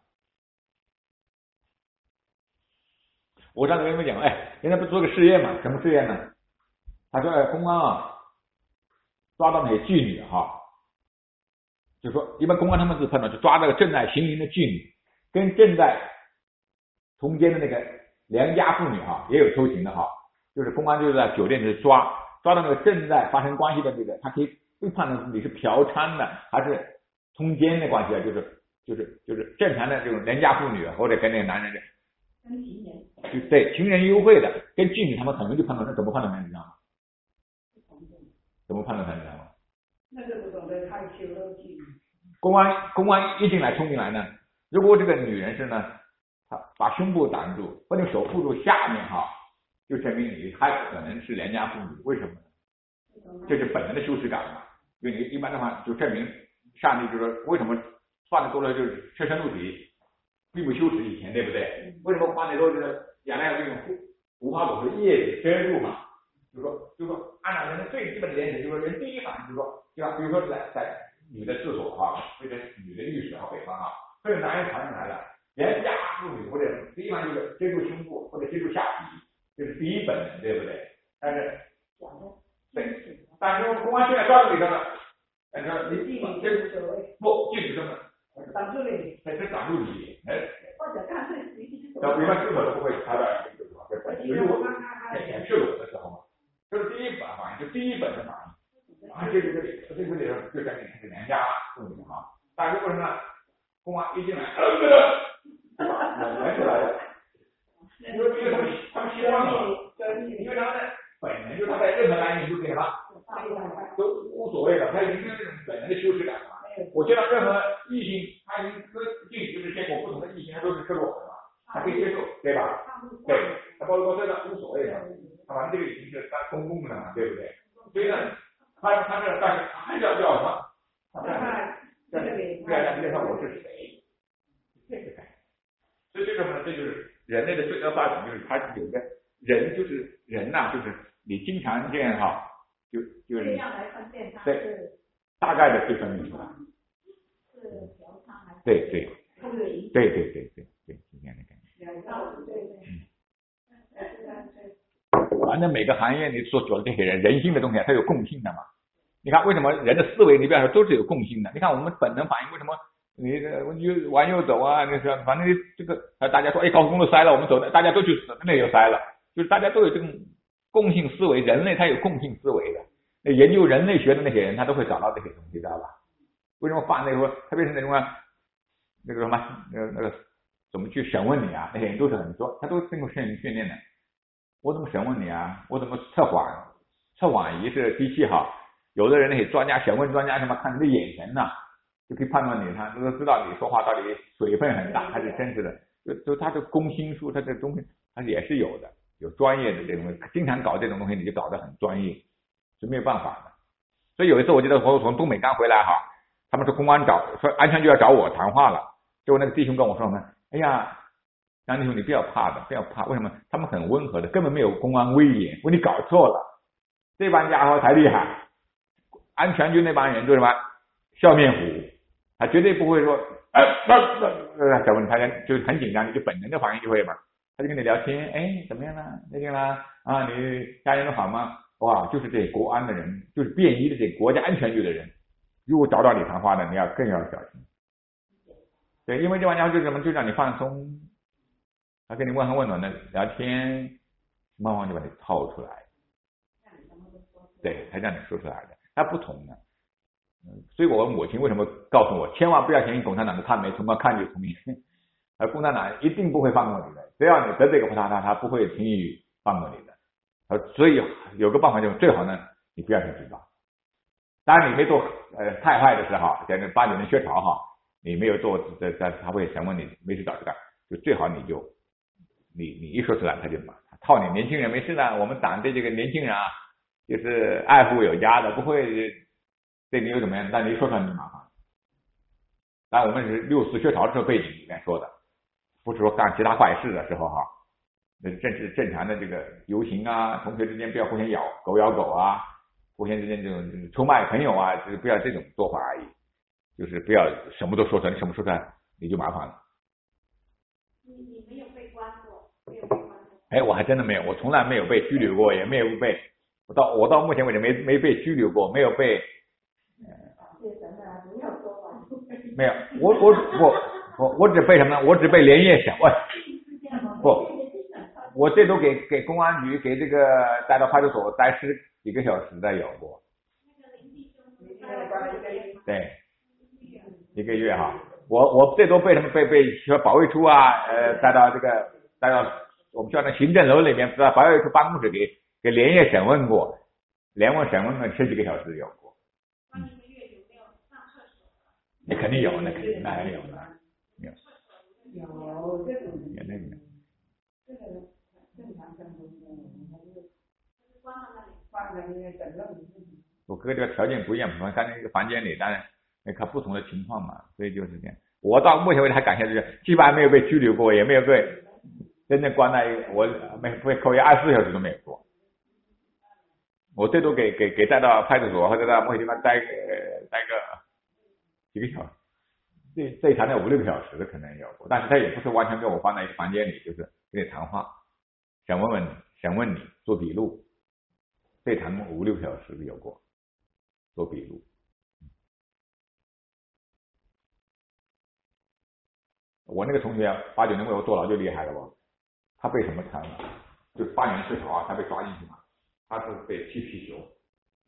我上次跟你们讲，哎，人家不做个实验嘛？什么实验呢？他说，哎，公安啊，抓到那些妓女哈，就说一般公安他们是判断，就抓那个正在行淫的妓女，跟正在通奸的那个良家妇女哈，也有偷情的哈，就是公安就是在酒店里抓，抓到那个正在发生关系的这个，他可以被判断你是嫖娼的还是通奸的关系啊，就是就是就是正常的这种良家妇女或者跟那个男人的。 跟情人， 就对情人优惠的，跟妓女他们很容易就判断，那怎么判断呢？你知道吗？怎么判断才知道吗？ 那个不懂得太羞肉妓女。 公安公安一进来冲进来呢，如果这个女人是呢，她把胸部挡住，或者手护住下面哈，就证明你还可能是良家妇女。为什么呢？这是本能的羞耻感嘛。因为你一般的话就证明上帝就说为什么犯的多了就是赤身露体。并不羞耻以前，对不对？为什么犯的多就是原来有这种无花果的叶子遮住嘛？就是说，就是说，按照人的最基本的原则，就是说，人第一反应就是说，对吧？比如说在在女的厕所哈，或者女的浴室啊，北方啊，或者男人传进来了，人家妇女或者第一反应就是遮住胸部或者遮住下体，这是第一本能，对不对？但是，对，但是公安现在抓住你这个，但是你这不禁止这么。 挡住你， 在这挡住你，哎， 或者干脆那一般根本都不会查到一个，对吧？ 如果基本的反应。啊，这个这里这个里头就在你是娘家父母哈，但如果是呢，公安一进来，对吧？来出来了，因为因为他们他们希望嘛，因为他们本能就是在任何男女都可以什么，都无所谓的，他已经有这种本能的羞耻感了。我见到任何异性，他已经和近就是见过不同的异性，他都是赤裸的嘛，他可以接受，对吧？对，他包括这个无所谓的，他反正这个已经是公共的嘛，对不对？所以呢，他他这但是还是要叫什么？他这这这要让介绍我是谁，这个概念。所以这个呢，这就是人类的最高发展，就是他有个人就是人呐、啊，就是你经常见哈，就就是这样来分辨它对是大概的区分明出来。 是嫖娼还是对对偷淫？ 对对对对对，是这样的概念。 对对。 反正每个行业里所举的这些人，人性的东西它有共性的嘛。你看为什么人的思维里边说都是有共性的？你看我们本能反应为什么你右往右走啊？那是反正这个大家说哎高速公路塞了，我们走的大家都去死，那也塞了，就是大家都有这种共性思维，人类他有共性思维的。那研究人类学的那些人，他都会找到这些东西，知道吧？为什么犯那个特别是那种啊那个什么那个那个怎么去审问你啊？那些人都是很多，他都经过训训练的。我怎么审问你啊？我怎么测谎？测谎仪是机器哈，有的人那些专家审问专家什么，看你的眼神呐、啊，就可以判断你，他都知道你说话到底水分很大还是真实的。就就他的攻心术，他这东西他也是有的，有专业的这种，经常搞这种东西，你就搞得很专业，是没有办法的。所以有一次我记得我从东北刚回来哈，他们说公安找说安全局要找我谈话了，结果那个弟兄跟我说呢，哎呀。张弟兄，你不要怕的，不要怕。为什么？他们很温和的，根本没有公安威严。我说你搞错了，这帮家伙才厉害。安全局那帮人就是什么笑面虎，他绝对不会说，哎，那那小问他就很紧张，你就本能的反应就会嘛，他就跟你聊天，哎，怎么样了？那个啦，啊，你家人都好吗？哇，就是这国安的人，就是便衣的这国家安全局的人，如果找到你谈话的，你要更要小心。对，因为这帮家伙就是什么，就让你放松。他跟你问寒问暖的聊天，慢慢就把你套出来，对，他让你说出来的，他不同的。嗯，所以我母亲为什么告诉我，千万不要相信共产党的看没从，看就聪明，而共产党一定不会放过你的，只要你得罪过他，他他不会轻易放过你的。呃，所以有个办法就是最好呢，你不要去知道。当然你没做呃太坏的时候，在那八九年薛朝哈，你没有做这这他会审问你，没事找这个，就最好你就。你你一说出来他就骂，套你年轻人没事的，我们党对这个年轻人啊，就是爱护有加的，不会对你有怎么样，但你一说出来你麻烦。但我们是六四薛朝这个背景里面说的，不是说干其他坏事的时候哈，那正是正常的这个游行啊，同学之间不要互相咬狗咬狗啊，互相之间这种出卖朋友啊，就是不要这种做法而已，就是不要什么都说出来，什么说出来你就麻烦了。 你你没有被关过？ 哎，我还真的没有，我从来没有被拘留过，也没有被，我到我到目前为止没没被拘留过，没有被，呃、没有，我我我我我只被什么呢？我只被连夜审问，不，我最多给给公安局给这个带到派出所待十几个小时的有过，对，一个月哈，我我最多被他们被被说保卫处啊，呃，带到这个带到。我们叫那行政楼里面，在保卫处办公室给给连夜审问过，连问审问了十几个小时有过。 那一个月有没有上厕所？ 那肯定有，那肯定那还有呢，有。 有这种。 有那个。 这个正常生活中，我们还是关到那里，关在那个整个里面。 我各个条件不一样，比方在那个房间里，当然那看不同的情况嘛，所以就是这样。我到目前为止还感谢就是，基本上没有被拘留过，也没有被。真正关在我没被扣押二十四小时都没有过，我最多给给给带到派出所或者到某些地方待个待个几个小时，这这一谈的五六个小时的可能有过，但是他也不是完全给我放在一个房间里，就是跟你谈话，审问问你，审问你，做笔录，这谈五六个小时有过，做笔录。我那个同学八九年为我坐牢就厉害了吧。他被什么判了？就八年赤潮啊，他被抓进去嘛。他是被踢皮球，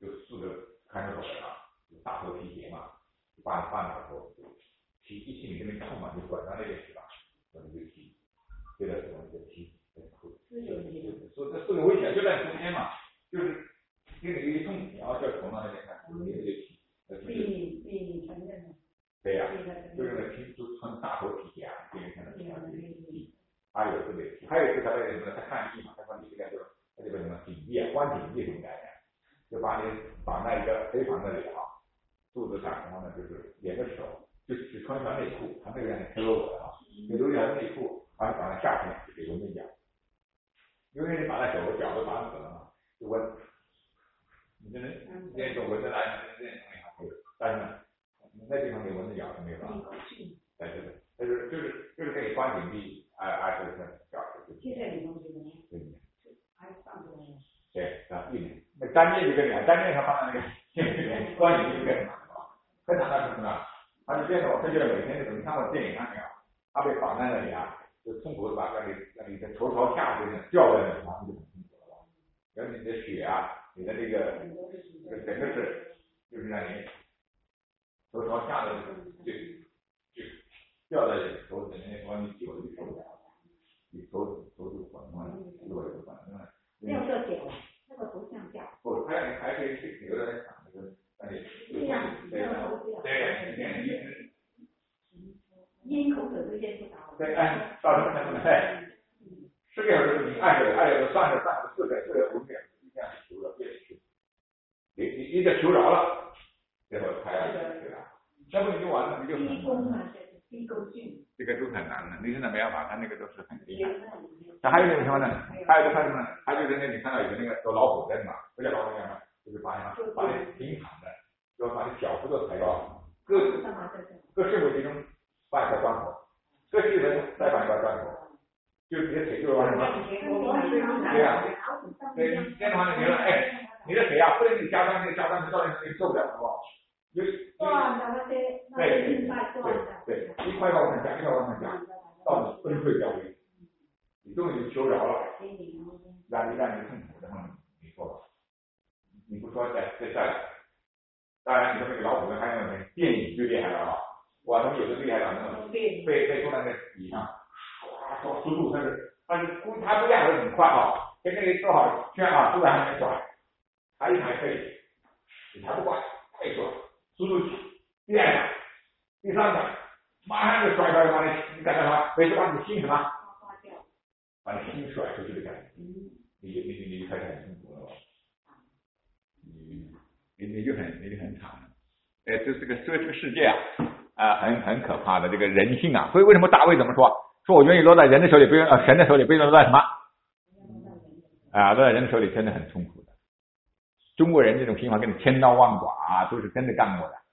就四个看守所的啊，大头皮鞋嘛，半半老头，踢一踢你这边痛嘛，就转到那边去了，我们就踢，对了，我们就踢，所以这四个危险就在中间嘛，就是给你一痛，然后就捅到那边看，就踢， 避避承认。 对呀、啊，就是那皮就穿大头皮鞋啊，这个看到踢，还有这个还有一个他为什么他抗议嘛，他说你这个就是他这个什么警戒关警戒什么概念，就把你绑在一个黑房那里啊，肚子上，然后呢就是两个手就只穿条内裤，他没有让你脱我的啊，你留一条内裤，把你绑在下面就给蚊子咬，因为你绑在手和脚都绑死了嘛，就蚊，你这人那种蚊子来，这种东西还可以，但是呢那地方给蚊子咬是没有办法，哎对对，就是就是就是给你关紧闭，哎哎就是表示。 现在你同学呢？ 对。 还上过。 对啊，一年那单页就跟你单页上放在那个关紧闭跟很惨的什么呢？他就这种，他就是每天那种，你看过电影看没有？他被绑在那里啊，就痛苦的把让你让你的头朝下就是吊在那里，然后就很痛苦了吧？然后你的血啊，你的这个整个是就是让你头朝下的就就吊在头等于往你久了就受不了，你头头就混乱了，右就混乱了。 没有这脚，那个不像脚。 不，他让你还可以水流在场那个那里。 这样，这样对，这样一直。 咽口水都咽不着。 对，哎，到什么程度呢？哎，十个小时你按着按着算着算着四个四个五个，这样求着越求，你你你这求着了，最后才要对吧？要不你就完了，你就低功啊，低功性。 这个都很难的，你现在没办法，他那个都是很厉害。那还有那个什么呢？还有一个看什么呢？还有就是那你看到有个那个有老虎灯嘛，不叫老虎灯嘛，就是把你把你平躺的，就把你脚幅度抬高，各各设为其中放一块砖头，各细人再放一块砖头，就你的腿就是往上放。对呀，对，这样的话你说，哎，你的腿啊，不能你加上那个加上教练你受不了，好不好？有断的那些那些硬带断的。 对对，一块往上加，一块往上加，到你崩溃掉为止。你终于求饶了，让你让你痛苦，然后你说吧，你不说再再再来。当然，你说那个老虎跟还有那个电影最厉害了啊！哇，他们有的厉害了，那种被被坐在那椅上，唰唰速度，但是但是估计他不压的很快啊，跟那个做好圈啊，都在上面甩，他一抬可以，你抬不惯，太甩，速度第二下，第三下，马上就甩甩把你你干什么？没事把你心什么？把你心甩出去的感觉，你你你你就开始很痛苦了，你你你就很你就很惨了，哎，这这个这这个世界啊啊很很可怕的这个人性啊，所以为什么大卫怎么说？说我愿意落在人的手里，不愿呃神的手里，不愿意落在什么？啊，落在人的手里真的很痛苦的。中国人这种情况跟你千刀万剐啊，都是真的干过的。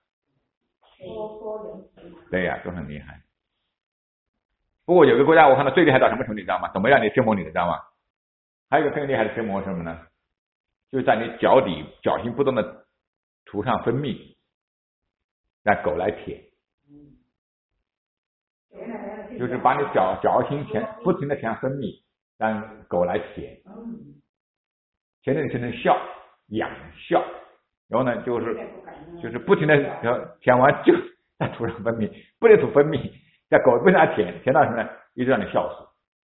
对呀、啊，都很厉害。不过有个国家我看到最厉害到什么程度你知道吗？怎么让你折磨你知道吗？还有一个更厉害的折磨是什么呢？就是在你脚底脚心不动的涂上分泌，让狗来舔，就是把你脚脚心前不停的填分泌，让狗来舔，舔着你身上笑痒笑，然后呢就是就是不停的舔完就再涂上分泌，不能涂分泌。在狗为啥舔？舔到什么呢？一直让你笑死，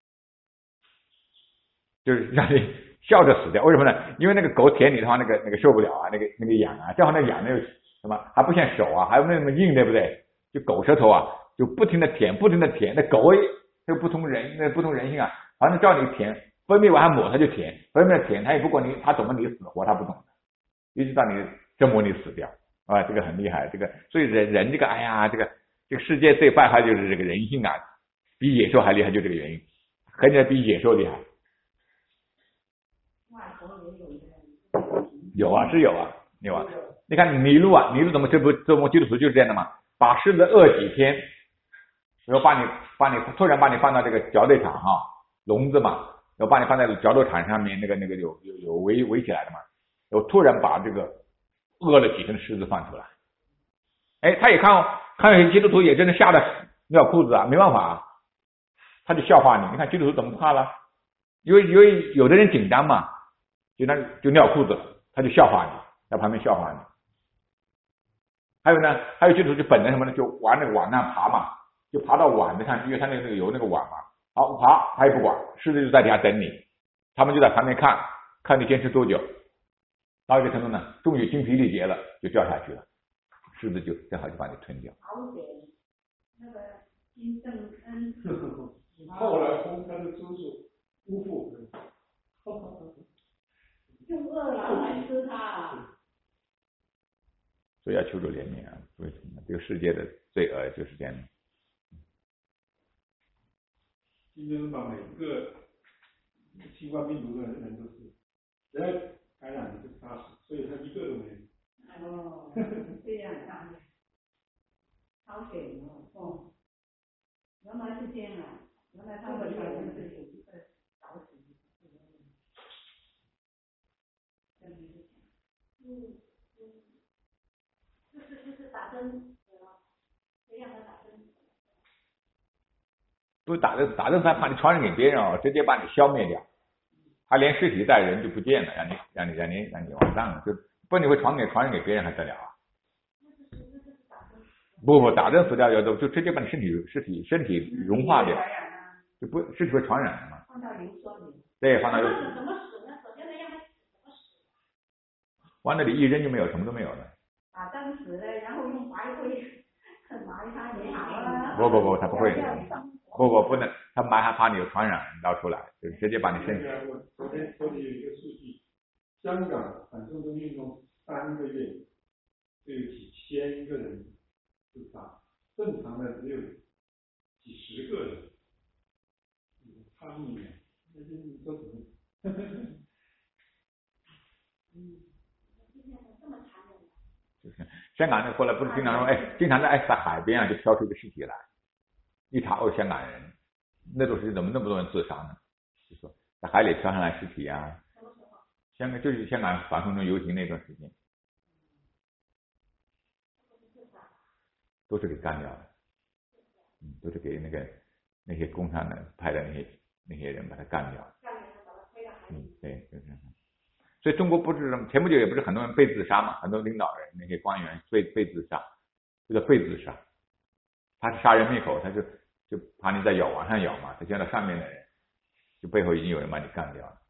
就是让你笑着死掉。为什么呢？因为那个狗舔你的话，那个那个受不了啊，那个那个痒啊，正好那个痒那个什么还不像手啊，还有那么硬，对不对？就狗舌头啊，就不停的舔，不停的舔。那狗那不同人，那不同人性啊，反正叫你舔，分泌完抹它就舔，分泌了舔，它也不管你，它懂得你死活，它不懂的，一直到你折磨你死掉啊，这个很厉害。这个所以人人这个，哎呀，这个。这个世界最败坏就是这个人性啊，比野兽还厉害，就这个原因，而且比野兽厉害。有啊，是有啊，有啊。你看尼禄啊，尼禄怎么这不折磨基督徒就是这样的嘛？把狮子饿几天，然后把你把你突然把你放到这个绞肉场哈、啊，笼子嘛，然后把你放在绞肉场上面，那个那个有有有围围起来的嘛，然后突然把这个饿了几天的狮子放出来，哎，他也看哦。看有些基督徒也真的吓得尿裤子啊，没办法、啊，他就笑话你。你看基督徒怎么怕了？因为因为有的人紧张嘛，就那就尿裤子了，他就笑话你。 在旁边笑话你。还有呢，还有基督徒就本能什么呢？就往那个碗上爬嘛，就爬到碗子上去，因为他那个那个有那个碗嘛，好爬他也不管，狮子就在底下等你，他们就在旁边看，看你坚持多久。到一个程度呢，终于精疲力竭了，就掉下去了，狮子就正好就把你吞掉。 好点，那个金正恩， 后来封他的叔叔姑父， 用恶狼来吃他。 所以要求助怜悯啊！为什么这个世界的罪恶就是这样？ 今天把每个新冠病毒的人都是，只要感染就杀死，所以他一个都没有。 哦，这样啊，好险哦！哦，原来是这样啊，原来他们有人是有一个早死的。嗯嗯，就是就是打针，培养他打针。 不打针，打针他怕你传染给别人哦，直接把你消灭掉。他连尸体带人就不见了，让你让你让你让你往上，就不你会传给传染给别人还得了啊？不不，打针死掉要都就直接把你身体尸体身体融化掉，就不尸体会传染的嘛。 放到硫酸里。对， 放到硫酸。 怎么死呢？首先得让他怎么死？ 往那里一扔就没有，什么都没有了。 打针死了，然后用白灰埋他也好啊。 不不不，他不会。不不不能，他埋还怕你有传染捞出来，就直接把你身体。 昨天昨天有一个数据，香港反送中运动三个月就有几千个人自杀，正常的只有几十个人，差一点，那就你说什么？ 嗯，今天这么残忍。 就是香港人后来不是经常说，哎，经常在哎在海边啊就飘出一个尸体来。一查哦，香港人，那段时间怎么那么多人自杀呢？就说在海里飘上来尸体啊，香港就是香港反送中游行那段时间，都是给干掉的，嗯，都是给那个那些共产党派的那些那些人把他干掉。嗯，对，就是这样。所以中国不是前不久也不是很多人被自杀嘛，很多领导人那些官员被被自杀，这叫被自杀。他是杀人灭口，他就就怕你再咬往上咬嘛，他见到上面的人，就背后已经有人把你干掉了。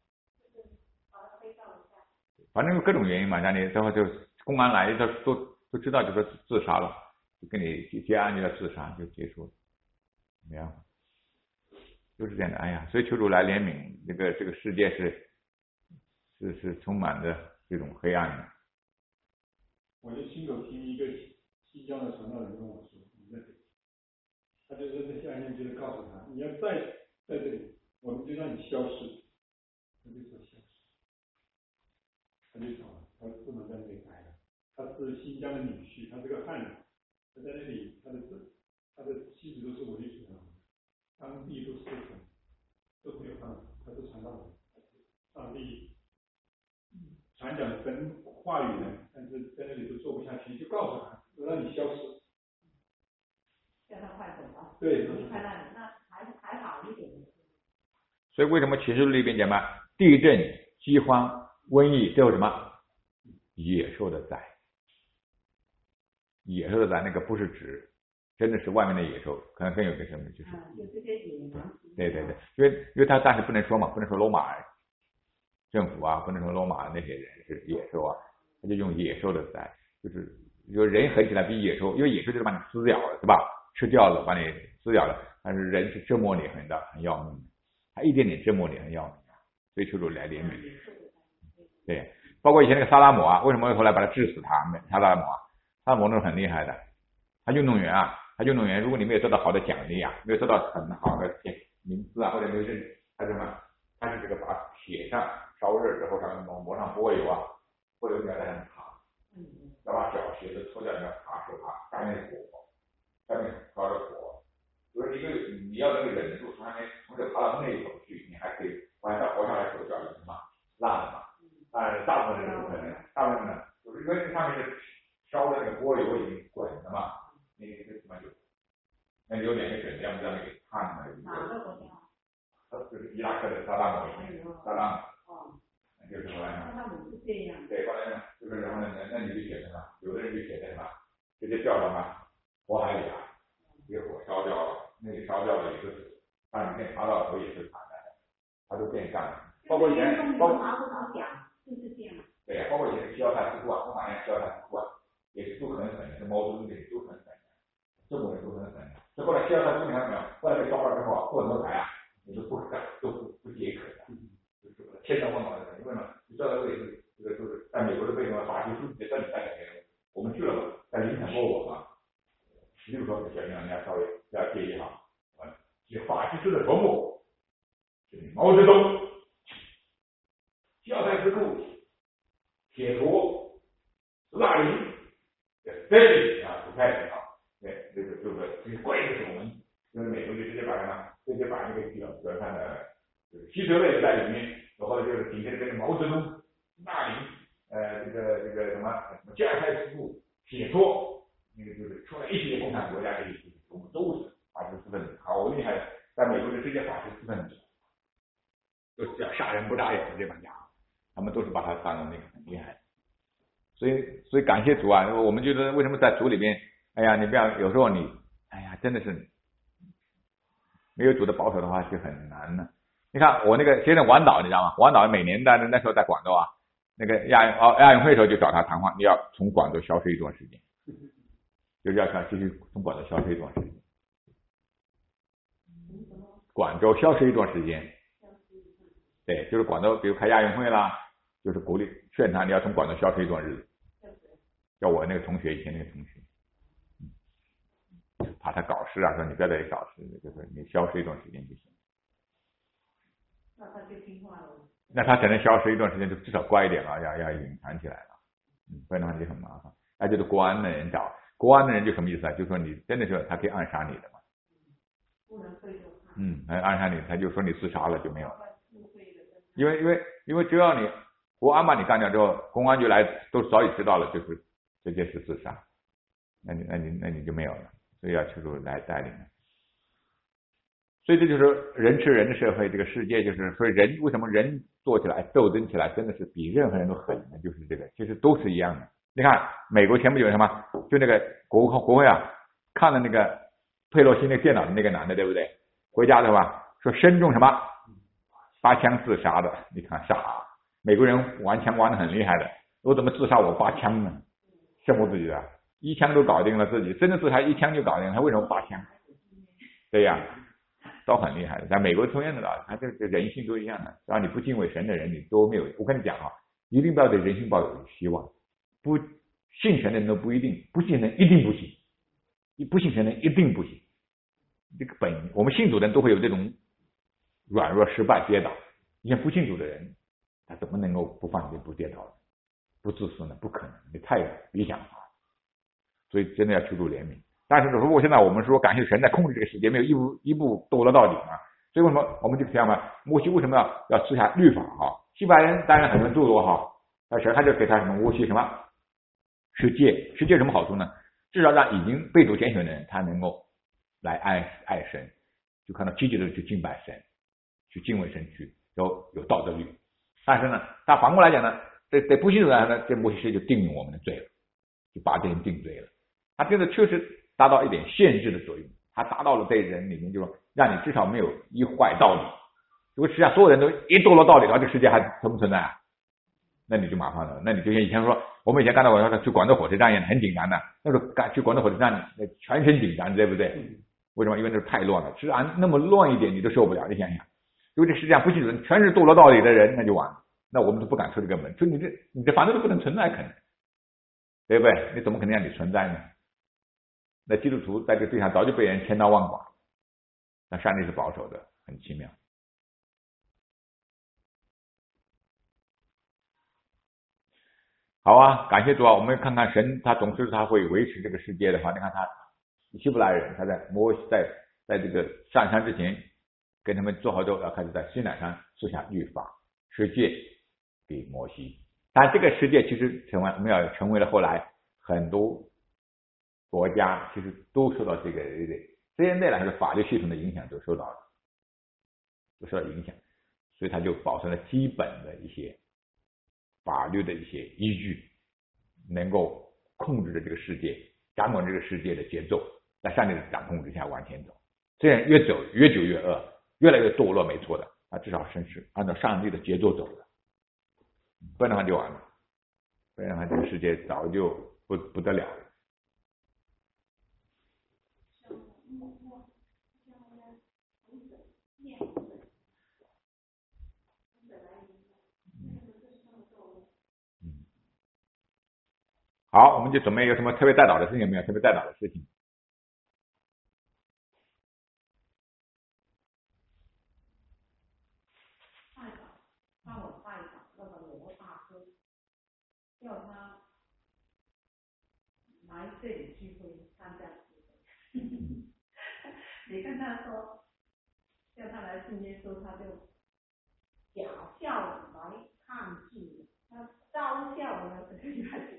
反正有各种原因嘛，让你最后就公安来都都都知道就说自杀了，就跟你结案就要自杀就结束了，没有，就是这样的。哎呀，所以求主来怜悯，这个这个世界是是是充满着这种黑暗的。 我就亲口听一个西江的传道人跟我说，你在这里。他就是那些案件，就是告诉他，你要再在这里，我们就让你消失。他就说消失，他就走了，他不能在那里待了。他是新疆的女婿，他是个汉人，他在那里，他的他的妻子都是维族人，当地都是都没有办法，他是传道人，上帝传讲神话语的，但是在那里都做不下去，就告诉他，我让你消失。 叫他快走吧。 对， 离开那里，那还还好一点。 所以为什么启示录里边讲嘛，地震、饥荒、瘟疫，最后什么野兽的灾？野兽的灾那个不是指真的是外面的野兽，可能更有个什么就是， 嗯，就这些野蛮。 对对对，因为因为他暂时不能说嘛，不能说罗马政府啊，不能说罗马那些人是野兽啊，他就用野兽的灾，就是有人狠起来比野兽，因为野兽就是把你撕掉了，是吧？吃掉了，把你撕掉了，但是人是折磨你很的，很要命的，他一点点折磨你很要命，所以求主来怜悯。对，包括以前那个萨达姆啊，为什么后来把他治死他？萨达姆啊，萨达姆那是很厉害的，他运动员啊，他运动员，如果你没有得到好的奖励啊，没有得到很好的名次啊，或者没有认，他什么，他是这个把铁上烧热之后，上面抹上柏油啊，柏油在上爬，要把脚鞋子脱掉，要爬手爬，下面火。上面烧着火，就是一个你要能够忍得住，从上面从这爬到那一口去，你还可以往下活下来，手脚有什么烂的嘛？但是大部分人不可能，大部分呢，就是因为上面是烧的那个锅油已经滚了嘛，那个这什么就，那有两个选项在那里看的一个，就是伊拉克的萨达姆，萨达姆， 就是后来呢， 他们是这样。 对，后来呢，就是然后呢，那你就写什么？有的人就写的什么，直接掉到什么火海里了，一个火烧掉了，那个烧掉了也是死，但是变查到头也是惨的，他都变干了。包括以前，包括麻不好讲，就是这样。 对呀，包括以前萧太师傅啊，我马上萧太师傅啊，也是都很狠的，这毛泽东这些都很狠的，中国人都很狠的。这后来萧太师傅你看到没有？后来被抓了之后啊，过楼台啊，你都不敢，都不不解渴的，就是千刀万剐的。因为呢，你知道这个也是这个就是在美国的为什么法西斯在这里在改变？我们去了嘛，在林肯博物馆嘛，比如说小心人家稍微要介意哈，啊，这法西斯的头目是毛泽东。萧太师傅、铁陀、斯大林、这里啊，不太很好。对，这个就是这个怪的是我们，因为美国就直接把什么，直接把那个表表上的就是希特勒也在里面，然后就是紧接着跟毛泽东、斯大林，呃，这个这个什么什么加尔泰师傅、铁陀，那个就是出来一些共产国家的一些，我们都是法西斯分子，好厉害的，在美国的这些法西斯分子，就是叫杀人不眨眼的这帮家伙。他们都是把他当成那个很厉害，所以所以感谢主啊！我们觉得为什么在主里边，哎呀，你不要有时候你，哎呀，真的是没有主的保守的话就很难了。你看我那个先生王导，你知道吗？王导每年的那时候在广州啊，那个亚运哦亚运会的时候就找他谈话，你要从广州消失一段时间，就是要他继续从广州消失一段时间，广州消失一段时间，对，就是广州，比如开亚运会啦。就是鼓励劝他，你要从广州消失一段日子。叫我那个同学，以前那个同学，嗯，怕他搞事啊，说你不要在这里搞事，就是你消失一段时间就行。 那他就听话了。 那他只能消失一段时间，就至少乖一点啊，要要隐藏起来了，嗯，不然的话就很麻烦。那就是国安的人找，国安的人就什么意思啊？就说你真的是他可以暗杀你的嘛。 不能对着他。 嗯，暗杀你，他就说你自杀了就没有了。因为因为因为只要你。国安把你干掉之后，公安就来，都早已知道了，就是这件事自杀，那你那你那你就没有了，所以要求助来带领。所以这就是人吃人的社会，这个世界就是，所以人为什么人做起来斗争起来真的是比任何人都狠的，就是这个，其实都是一样的。你看美国前不久什么，就那个国国会啊，看了那个佩洛西那电脑的那个男的，对不对？回家的吧，说身中什么发枪自杀的，你看傻。美国人玩枪玩的很厉害的，我怎么自杀我发枪呢？羡慕自己的，一枪都搞定了自己，真的自杀一枪就搞定了，他为什么发枪？对呀，都很厉害的。在美国同样的道理，他这个人性都一样的。只要你不敬畏神的人，你都没有。我跟你讲啊，一定不要对人性抱有希望。不信神的人都不一定，不信神一定不行，你不信神的人一定不行。这个本我们信主的人都会有这种软弱、失败、跌倒。你像不信主的人。他怎么能够不犯罪、不跌倒、不自私呢？不可能，你太理想化。所以真的要求助怜悯。但是如果现在我们说感谢神在控制这个世界，没有一步一步斗了到底嘛？所以为什么我们就这样嘛？摩西为什么要要赐下律法哈？西班牙人当然很多堕落哈，但神他就给他什么摩西什么十诫，十诫有什么好处呢？至少让已经被主拣选的人，他能够来爱爱神，就看到积极的去敬拜神，去敬畏神，去有有道德律。但是呢，他反过来讲呢，对对不信主的人呢，这摩西十诫就定了我们的罪了，就把这人定罪了。他这个确实达到一点限制的作用，他达到了对人里面就说让你至少没有一坏道理。如果实际上所有人都一堕落道理的话，这个世界还存不存在啊？那你就麻烦了。那你就像以前说，我们以前刚才我说去广州火车站一样很紧张的，那时候赶去广州火车站全身紧张，对不对？为什么？因为那太乱了，治安那么乱一点你都受不了，你想想。如果这世界上不信主人全是堕落道理的人，那就完了，那我们都不敢出这个门，说你这你这反正都不能存在，可能，对不对？你怎么可能让你存在呢？那基督徒在这地上早就被人千刀万剐，那上帝是保守的，很奇妙。好啊，感谢主啊！我们看看神，他总是他会维持这个世界的话，你看他希伯来人，他在摩西在在这个上山之前。跟他们做好之后，要开始在西乃山设下律法十诫给摩西。但这个十诫其实成为我们要成为了后来很多国家其实都受到这个这些内来的法律系统的影响，都受到了，都受到影响，所以他就保存了基本的一些法律的一些依据，能够控制着这个世界，掌管这个世界的节奏，在上帝的掌控之下往前走。这样越走越久越恶，越来越堕落，没错的啊，至少是是按照上帝的节奏走的，不然的话就完了，不然的话这个世界早就不不得了了。好，我们就准备有什么特别带导的事情，有没有特别带导的事情？ 太早，帮我太早，那个罗大哥叫他来这里聚会参加聚会，你跟他说叫他来信耶稣，他就假笑来抗拒，他招笑了这个人。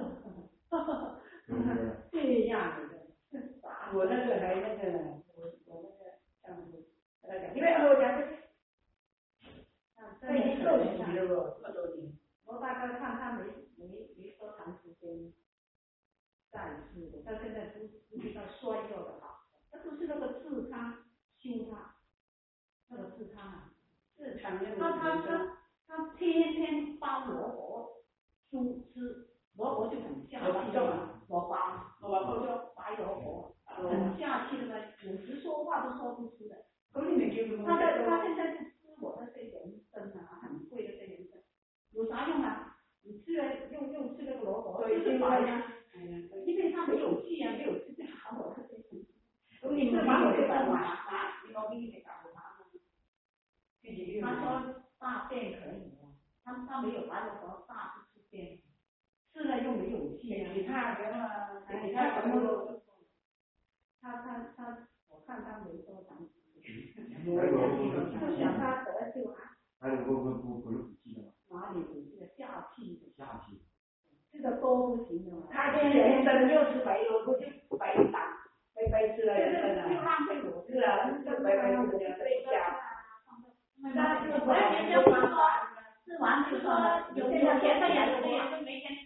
这样的，我那个还那个，我我那个上次跟他讲，因为我讲是，他已经受洗了哦，这么多年。罗大哥看他没没没多长时间在世的，他现在不不知道衰弱的好，他就是那个痔疮修他，那个痔疮啊，痔疮，他他他他天天包萝卜猪吃。萝卜就很下气的嘛，萝卜，萝卜就白萝卜，很下气的嘛，有时说话都说不出的。他在他现在就吃我那些人参啊，很贵的这人参，有啥用啊？你吃了又又吃那个萝卜，就是白的，因为他没有气啊，没有吃好我那些人参。你吃完我就干嘛？你老弟你搞啥呢？他说大便可以啊，他他没有白萝卜大不出便。是了又没有气啊！你看什么？你看什么？他他他，我看他没多长时间。就想他得救啊！ 还有不不不不是补气的吗？ 哪里补气的？下气的。 下气。 这个都不行的嘛。 他这人参又吃白萝卜就白打，白白吃了人参啊！ 就浪费我。 是啊，这白白吃的对家。 那是我人家不说，吃完就说有有钱的人的人就没钱。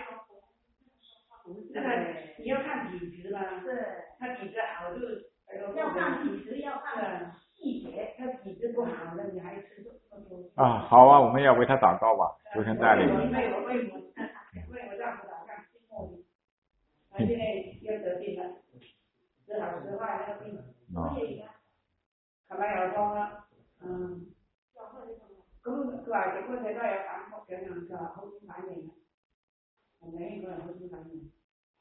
那个你要看体质嘛， 是， 他体质好就要看体质，要看细节。 他体质不好，那你还吃这么多？ 啊，好啊，我们要为他祷告吧，求神带领。 为我为我为我丈夫祷告，心默的，他现在又得病了，时好时坏那个病， 啊。 係咪又痛啦？嗯。咁佢話結婚仔都有反覆嘅，佢話好少反應。我每一個人好少反應，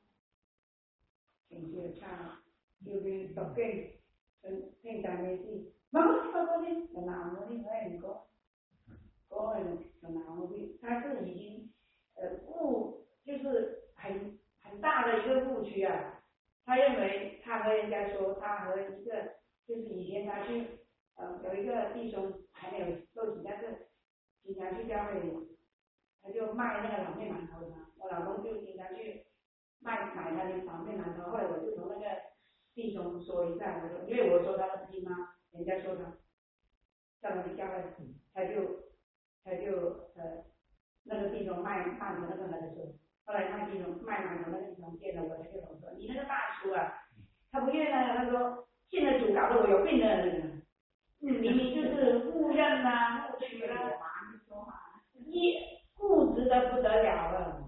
情緒差，要佢讀經，聽聽讚美詩，冇冇冇嗰啲，就鬧嗰啲，我係唔講，嗰個就鬧嗰啲，他是已經呃誤，就是很很大的一個誤區啊，他認為他和人家說，他和一個就是以前他去呃有一個弟兄還沒有受洗，但是經常去教會裡。他就卖那个老面馒头嘛，我老公就经常去卖买他的老面馒头。后来我就同那个弟兄说一下，我说因为我说他的亲妈，人家说他叫他去教会，他就他就呃那个弟兄卖馒头那个人说，后来那弟兄卖馒头那个弟兄见了我，他就跟我说，你那个大叔啊，他不愿呢，他说信了主搞得我有病了，嗯，明明就是误认啦、误区啦，一。固执的不得了了，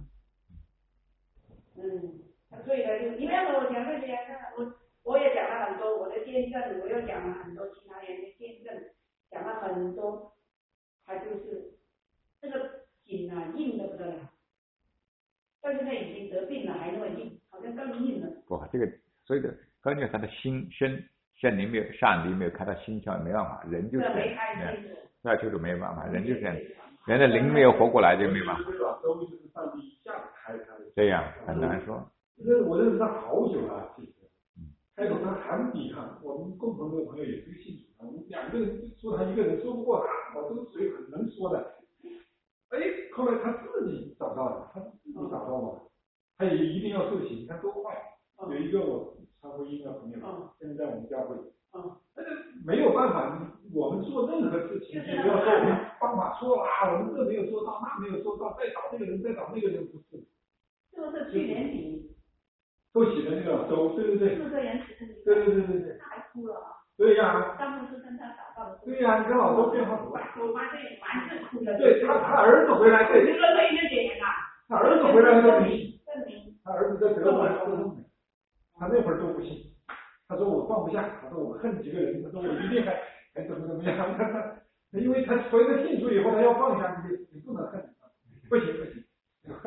嗯，所以他就因为我讲这些，我我也讲了很多我的见证，我又讲了很多其他人的见证，讲了很多，他就是这个筋啊硬的不得了，到现在已经得病了还那么硬，好像更硬了。 哇，这个所以的，关键他的心身圣灵没有，上帝没有开他心窍，没办法，人就是这样，那就是没有办法，人就是这样。人的灵没有活过来就没办法。这样很难说。 认我认识他好久了，其实。开始他还不抵抗，我们共同的朋友也是个信主，我们两个人说他一个人说不过他，我都属于很能说的。哎，后来他自己找到了，他自己找到了，他也一定要受洗，你看多快。有一个我传福音的朋友，现在在我们教会，但是没有办法，我们做任何事情，你不要说我们方法话说了啊，我们这没有做到，那没有做到，再找这个人，再找那个人，不是。 是不是去年底？ 周喜的那个周，对对对。 四个人死的。 对对对对对。 他还哭了啊。 对呀。 当牧师跟他祷告的。 对呀，你看老周变化多大。 我妈对完全哭了。 对他他儿子回来，对。 这个可以点啊。 他儿子回来证明。 证明。 他儿子在德国受痛的，他那会儿都不信。他说我放不下，他说我恨几个人，他说我一定还还怎么怎么样，他他因为他回了信主以后，他要放下你，你不能恨，不行不行。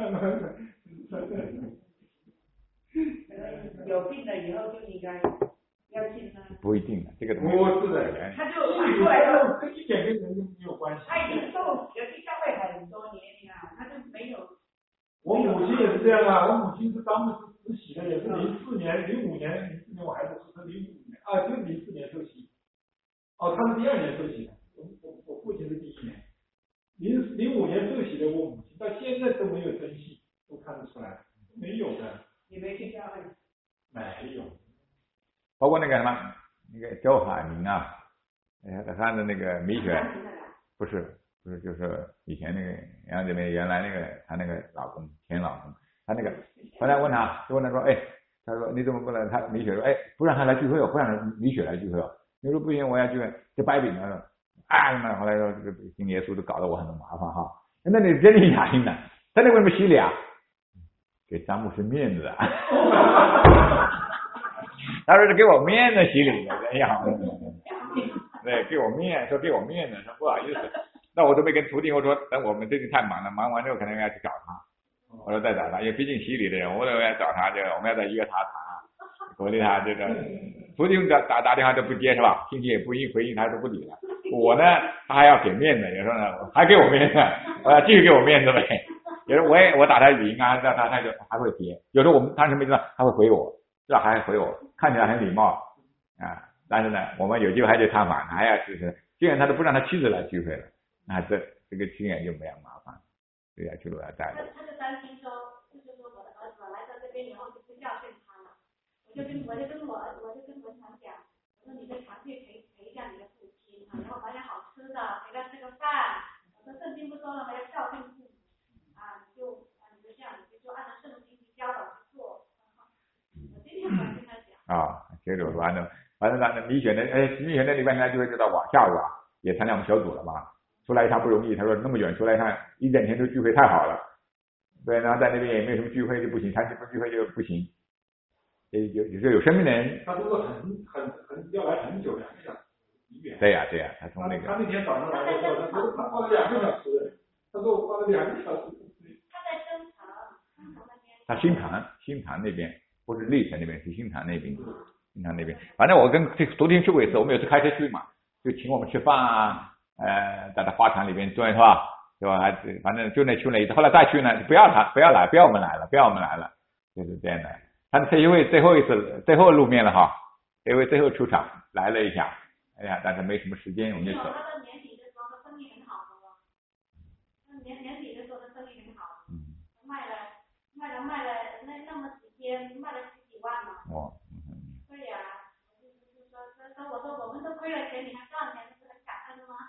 有病了以后就应该要信他。 不一定的，这个东西。 不是的， 他就反过来说， 跟一点跟人没有关系。 他已经受洗了，去教会很多年了，他就没有。 我母亲也是这样啊，我母亲是当牧师实习的，也是零四年、零五年、零四年我还不是，是零五年啊，就是零四年受洗。哦，他是第二年受洗的，我我我父亲是第一年。零零五年受洗的我母亲，到现在都没有真信，都看得出来，没有的。 你没去教会？ 没有。 包括那个什么，那个周海明啊，哎，他的那个米雪，不是不是，就是以前那个杨姐妹原来那个她那个老公前老公，他那个后来问他，就问他说，哎，他说你怎么不来？他米雪说，哎，不让他来聚会哦，不让米雪来聚会哦。你说不行，我要聚会，就掰饼了。啊，那后来说这个信耶稣都搞得我很麻烦哈。那你真厉害呢，他那为什么洗脸啊？给张牧师面子啊。他说是给我面子洗礼的，哎呀，对，给我面，说给我面子，说不好意思，那我都没跟徒弟我说，等我们最近太忙了，忙完之后可能要去找他，我说再找他，因为毕竟洗礼的人，我都要找他，就我们要再约他谈，鼓励他这个，徒弟打打打电话都不接是吧？信息也不一回应，他都不理了。我呢，他还要给面子，有时候呢还给我面子，我要继续给我面子呗。有时候我也我打他语音啊，让他他就还会接，有时候我们当时没知道他会回我。这还回我，看起来很礼貌啊，但是呢，我们有机会还得探访，还要就是，既然他都不让他妻子来聚会了，那这这个亲人就没有麻烦，对呀，去给他带。 他他就担心说，就是说我的儿子来到这边以后就不教训他了，我就跟我就跟我我就跟文强讲，我说你就常去陪陪一下你的父亲啊，然后买点好吃的，陪他吃个饭，我说圣经不说了吗？要孝敬父母啊，你就啊你就这样，你就按照圣经去教导去做。 啊，接着完了，完了，那米雪呢？哎，米雪那礼拜现在就会知道往下午啊，也参加我们小组了嘛。出来一趟不容易，他说那么远出来一趟，一整天都聚会太好了。对，然后在那边也没有什么聚会就不行，长期不聚会就不行。有有有有生命的人， 他都是很很很要来很久，两个小时，远。 对呀、啊、对呀、啊，他从那个。 他那天早上来的时候，他说他花了两个小时，他说我花了两个小时。 他在增城，增城那边。 他新塘新塘那边。不是历城那边，是新塘那边，新塘那边。反正我跟昨天去过一次，我们有次开车去嘛，就请我们吃饭啊，呃，在他花坛里边转是吧？对吧？还反正就那去了一次，后来再去呢，不要他，不要来，不要我们来了，不要我们来了，就是这样的。他这一位最后一次，最后露面了哈，这位最后出场来了一下，哎呀，但是没什么时间，我们就走。 他的年底的时候，他生意很好的哦。年年底的时候，他生意很好，嗯，卖了卖了卖了那那么几天，卖了十几万嘛。 哦， 嗯。对呀、啊，就是说说我说我们都亏了钱，你还赚钱，不是很感恩吗？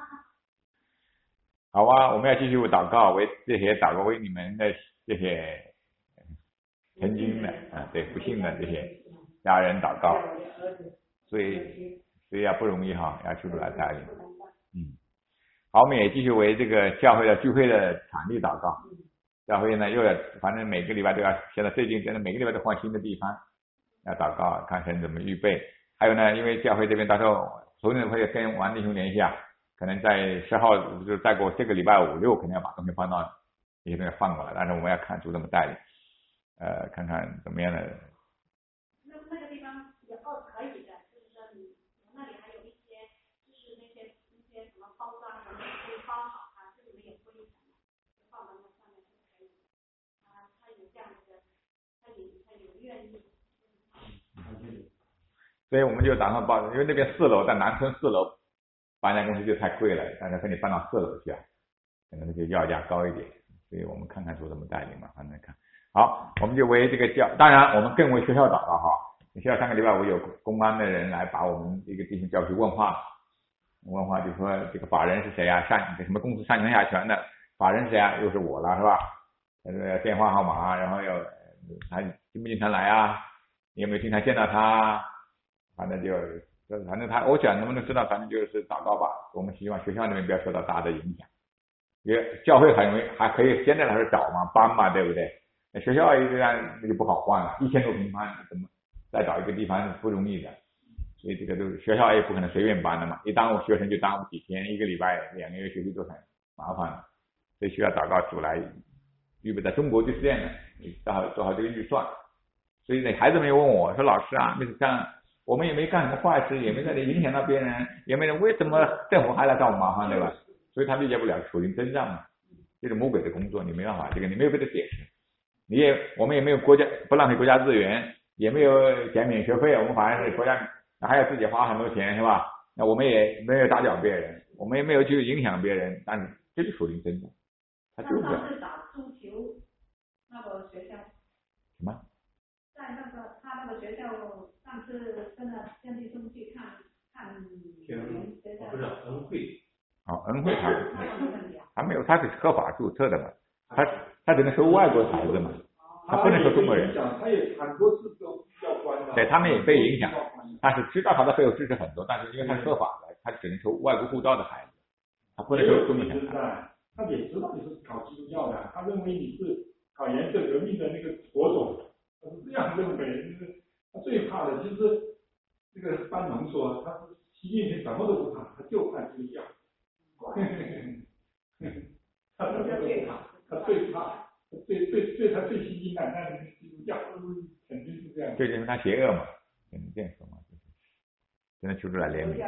好啊，我们要继续祷告，为这些祷告为你们的这些曾经的啊，对不幸的这些家人祷告，所以所以要不容易哈，要求主来带领。嗯，好，我们也继续为这个教会的聚会的场地祷告。教会呢又要，反正每个礼拜都要，现在最近真的每个礼拜都换新的地方，要祷告，看神怎么预备。还有呢，因为教会这边到时候所有人会跟王弟兄联系啊，可能在十号就再过这个礼拜五六，可能要把东西放到一些东西放过来，但是我们要看主怎么带领，呃，看看怎么样的。 那那个地方也哦可以的，就是说你那里还有一些，就是那些那些什么包装什么可以包好它，这里面有灰尘，就放到那上面就可以。啊，他有这样的，他也他也愿意。 所以我们就打算报，因为那边四楼在南村四楼，搬家公司就太贵了，但是和你搬到四楼去啊，可能就要价高一点，所以我们看看主怎么带领嘛，反正看。好，我们就为这个教，当然我们更为学校祷告哈。学校上个礼拜五有公安的人来把我们一个弟兄叫去问话， 文化就说这个法人是谁啊？上什么公司上权下权的法人是谁啊？又是我了，是吧？这个电话号码，然后要他经不经常来啊？你有没有经常见到他？反正就反正他，我想能不能知道，反正就是祷告吧。我们希望学校里面不要受到大的影响。也教会很容易还可以，现在来说找嘛班嘛，对不对？学校一这样那就不好换了，一千多平方，怎么再找一个地方不容易的。所以这个都是学校也不可能随便搬的嘛，一耽误学生就耽误几天，一个礼拜、两个月学习都很麻烦的。所以需要祷告主来预备，在中国就是这样的，你做好做好这个预算。所以呢，孩子们又问我说：“老师啊，那这样我们也没干什么坏事，也没在这影响到别人，也没人，为什么政府还来找我麻烦，对吧？”所以他理解不了属灵真相嘛，这是魔鬼的工作，你没办法，这个你没有给他解释。你也我们也没有国家不浪费国家资源，也没有减免学费，我们反而是国家还要自己花很多钱，是吧？那我们也没有打搅别人，我们也没有去影响别人，但是这是属灵真相。他就是上次打足球那个学校什么？ 在那个他那个学校，上次跟着建立中去看看学校， 不是恩惠。 哦，恩惠他他没有，他是合法注册的嘛，他他只能收外国孩子嘛，他不能收中国人。 他也很多次都要关的。 对，他们也被影响，但是知道他的背后知识很多，但是因为他是合法的，他只能收外国护照的孩子，他不能收中国人。 他也知道你是搞基督教的，他认为你是搞颜色革命的那个火种，他是这样认为。他最怕的就是这个班农说，他是习近平什么都不怕，他就怕基督教。他最怕，他最怕，最最最他最心惊胆战的是基督教，肯定是这样。 这就是他邪恶嘛，嗯，这样说嘛，真的求主来怜悯。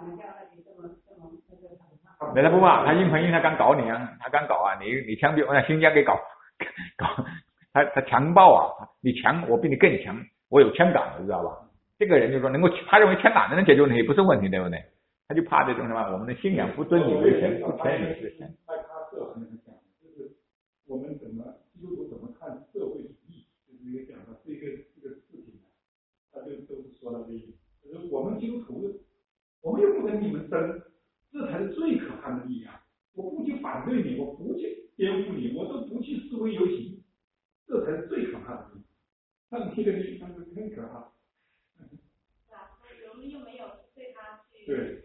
没他不怕，他硬碰硬，他敢搞你啊，他敢搞啊，你你枪毙我，让新疆给搞搞，他他强暴啊，你强，我比你更强，我有枪杆，知道吧？这个人就说能够，他认为枪杆能解决问题不是问题，对不对？他就怕这种什么，我们的信仰不尊你为神，不承认你是神。 在他社会上讲，就是我们怎么基督徒怎么看社会主义，就是一个讲的这个这个事情呢，他就都是说到这一点，就是我们基督徒，我们又不跟你们争，这才是最可怕的力量。我不去反对你，我不去颠覆你，我都不去示威游行，这才是最可怕的力量。那你这个力量是更可怕。 我们又没有对他去。 对。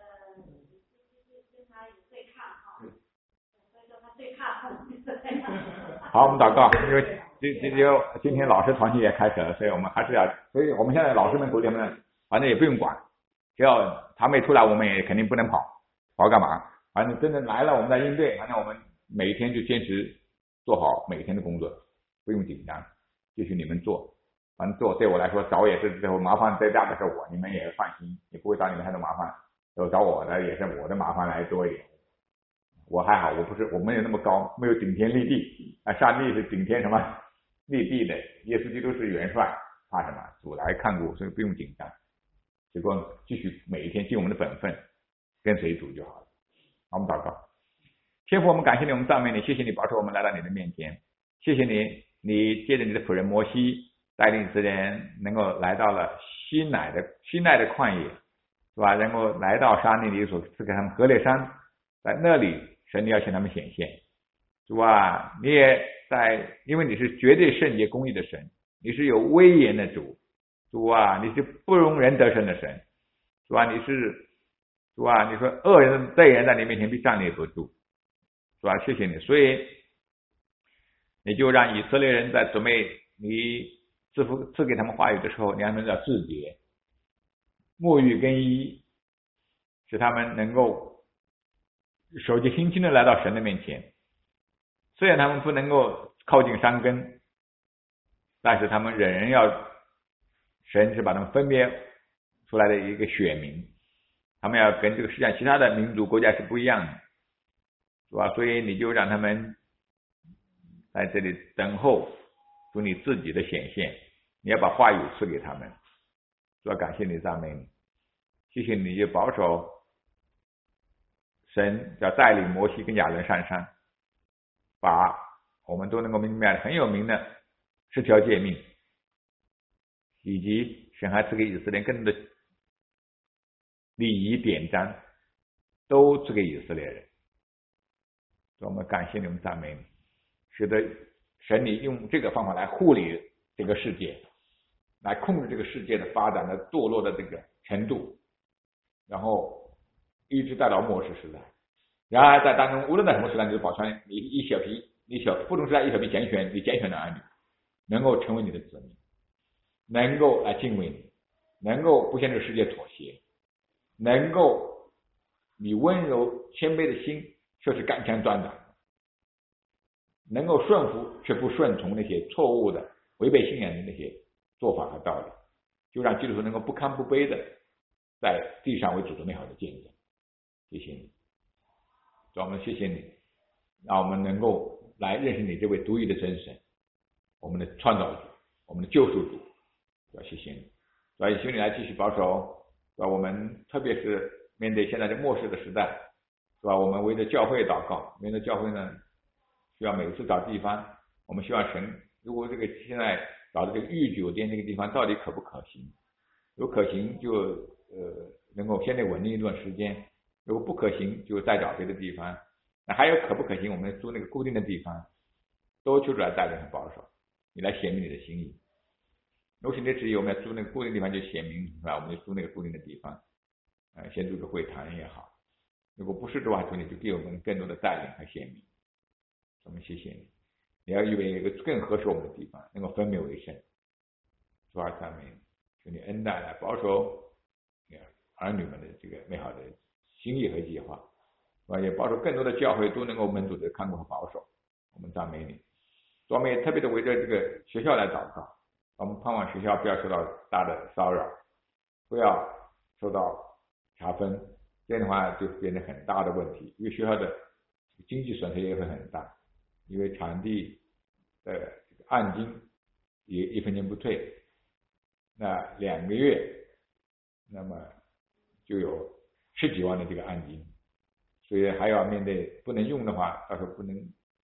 好，我们祷告，因为这这就今天老师团体也开始了，所以我们还是要，所以我们现在老师们鼓励他们，反正也不用管，只要他们一出来，我们也肯定不能跑，跑干嘛？反正真的来了，我们再应对，反正我们每一天就坚持做好每一天的工作，不用紧张，继续你们做，反正做对我来说找也是最后麻烦最大的是我，你们也放心，也不会找你们太多麻烦，有找我的也是我的麻烦来多一点。我还好，我不是我没有那么高，没有顶天立地啊，上帝是顶天什么立地的，耶稣基督是元帅，怕什么？主来看顾，所以不用紧张，只不过继续每一天尽我们的本分，跟随主就好了。好，我们祷告，天父，我们感谢你，我们赞美你，谢谢你保守我们来到你的面前，谢谢你，你借着你的仆人摩西带领以色列人能够来到了西乃的西奈的旷野，是吧？能够来到山里，你所赐给他们何烈山，在那里。神你要向他们显现，主啊，你也在，因为你是绝对圣洁公义的神，你是有威严的主，主啊，你是不容人得胜的神，主啊，你是主啊，你说恶人罪人在你面前必站立不住，主啊，谢谢你，所以你就让以色列人在准备你赐福赐给他们话语的时候，你让他们要自洁、沐浴更衣，使他们能够手机轻轻的来到神的面前，虽然他们不能够靠近山根，但是他们仍然要神是把他们分别出来的一个选民，他们要跟这个世界上其他的民族国家是不一样的，是吧？所以你就让他们在这里等候主你自己的显现，你要把话语赐给他们，主要感谢你赞美你，谢谢你就保守神要带领摩西跟亚伦上山，把我们都能够明白很有名的十条诫命，以及神还赐给以色列更多的礼仪典章， 都赐给以色列人。所以我们感谢你们，赞美你，使得神你用这个方法来护理这个世界，来控制这个世界的发展的堕落的这个程度，然后一直带到末世时代。然而在当中，无论在什么时代，你都保存你一小批，你小不同时代一小批拣选你拣选的儿女，能够成为你的子民，能够来敬畏你，能够不向这个世界妥协，能够以温柔谦卑的心却是刚强断掌，能够顺服却不顺从那些错误的违背信仰的那些做法和道理，就让基督徒能够不堪不卑的在地上为主的美好的见证。谢谢你，主，我们谢谢你，让我们能够来认识你这位独一的真神，我们的创造主，我们的救赎主。主，谢谢你，主，也求你来继续保守，主，我们特别是面对现在这末世的时代，是吧？我们为着教会祷告，为着教会呢，需要每次找地方，我们希望神，如果这个现在找的这个御酒店这个地方到底可不可行？如果可行就呃能够先得稳定一段时间，如果不可行就再找别的地方。那还有可不可行，我们租那个固定的地方，都求主来带领和保守，你来显明你的心意。如果是你的旨意，我们要租那个固定的地方就显明，是吧？我们就租那个固定的地方，呃，先租个会堂也好。如果不是的话，求你就给我们更多的带领和显明。我们谢谢你，你要预备一个更合适我们的地方，能够分别为圣。主啊，赞美，求你恩待来保守儿女们的这个美好的心意和计划，也保守更多的教会都能够门主的看顾和保守。我们赞美你，我们也特别的围着这个学校来祷告，我们盼望学校不要受到大的骚扰，不要受到查分，这样的话就变成很大的问题，因为学校的经济损失也会很大，因为场地的这个按金也一分钱不退，那两个月那么就有十几万的这个按金，所以还要面对不能用的话，到时候不能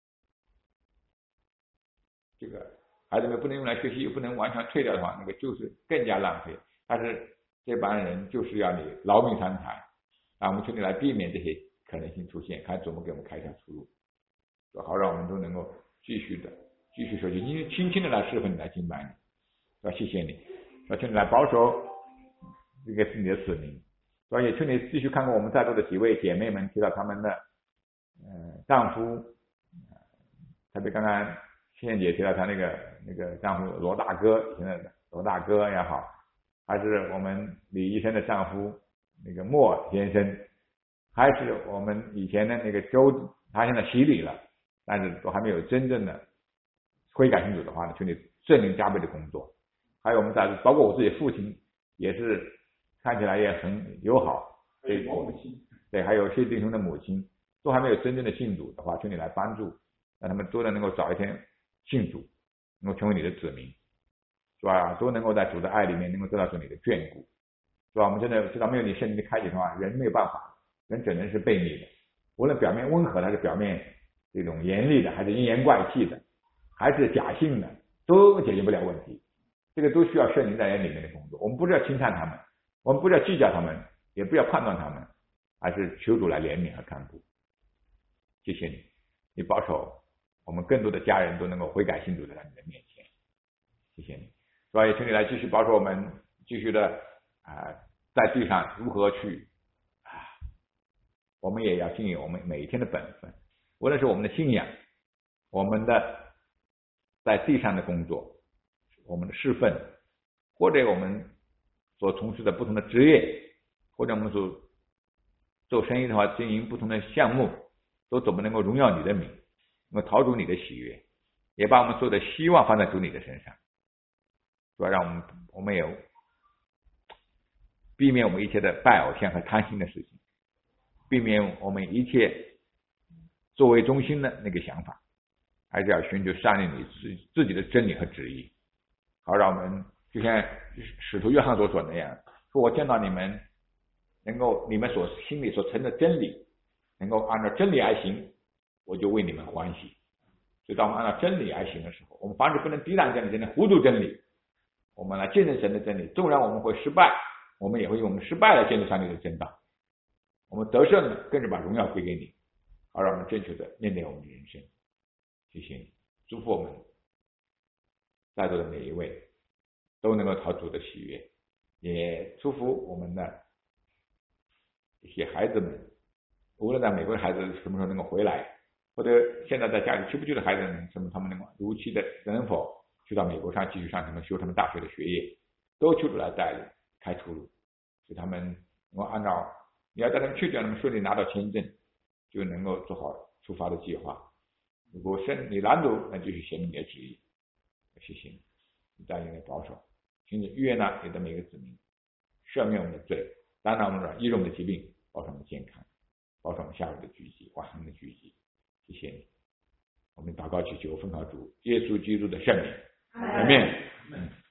这个孩子们不能用来学习，又不能完全退掉的话，那个就是更加浪费。但是这帮人就是要你劳民伤财，啊，我们求你来避免这些可能性出现，看怎么给我们开条出路，好让我们都能够继续的继续学习，因为轻轻的来侍奉你，来敬拜你，要谢谢你，要求你来保守这个是你的子民，所以也求你继续看过我们在座的几位姐妹们，提到他们的呃丈夫，呃、特别刚刚倩姐提到她那个那个丈夫罗大哥，现在的罗大哥也好，还是我们李医生的丈夫那个莫先生，还是我们以前的那个周，他现在洗礼了，但是都还没有真正的悔改信主的话呢，求你圣灵加倍的工作。还有我们在包括我自己父亲也是看起来也很友好，对，对，还有谢弟兄的母亲都还没有真正的信主的话，求你来帮助，让他们都能够早一天信主，能够成为你的子民，是吧？都能够在主的爱里面能够得到主你的眷顾，是吧？我们真的知道没有你圣灵的开启的话，人没有办法，人只能是悖逆的，无论表面温和还是表面这种严厉的，还是阴阳怪气的，还是假性的，都解决不了问题。这个都需要圣灵在人里面的工作。我们不是要轻看他们，我们不是要计较他们，也不要判断他们，而是求主来怜悯和看顾。谢谢你，你保守我们更多的家人都能够悔改信主在你的面前。谢谢你，所以请你来继续保守我们，继续的啊、呃，在地上如何去啊，我们也要尽有我们每一天的本分，无论是我们的信仰，我们的在地上的工作，我们的侍奉，或者我们所从事的不同的职业，或者我们所做生意的话，经营不同的项目，都怎么能够荣耀你的名，能够讨主你的喜悦，也把我们所有的希望放在主你的身上，主要让我们我们也避免我们一切的拜偶像和贪心的事情，避免我们一切作为中心的那个想法，还是要寻求上帝你自自己的真理和旨意，好让我们就像使徒约翰所说的那样，说我见到你们能够你们所心里所存的真理能够按照真理而行，我就为你们欢喜。所以当我们按照真理而行的时候，我们凡事不能抵挡真理，真的糊涂真理，我们来见证神的真理，纵然我们会失败，我们也会用我们失败来见证上帝的真道。 我们得胜了，更是把荣耀归给你，好让我们正确的面对我们的人生。谢谢你，祝福我们在座的每一位都能够讨主的喜悦，也祝福我们的这些孩子们，无论在美国的孩子什么时候能够回来，或者现在在家里去不去的孩子们，什么他们能够如期的能否去到美国上继续上他们修他们大学的学业，都求主来带领开出路，使他们能够按照你要带他们去，叫他们顺利拿到签证，就能够做好出发的计划。如果是你拦阻，那就是显明你的旨意。谢谢你，你带领的保守，请你悦纳你的每个子民，赦免我们的罪，担当我们的医治我们的疾病，保守我们的健康，保守我们下午的聚集，晚上的聚集。谢谢你，我们祷告祈求奉靠主耶稣基督的圣名，阿门。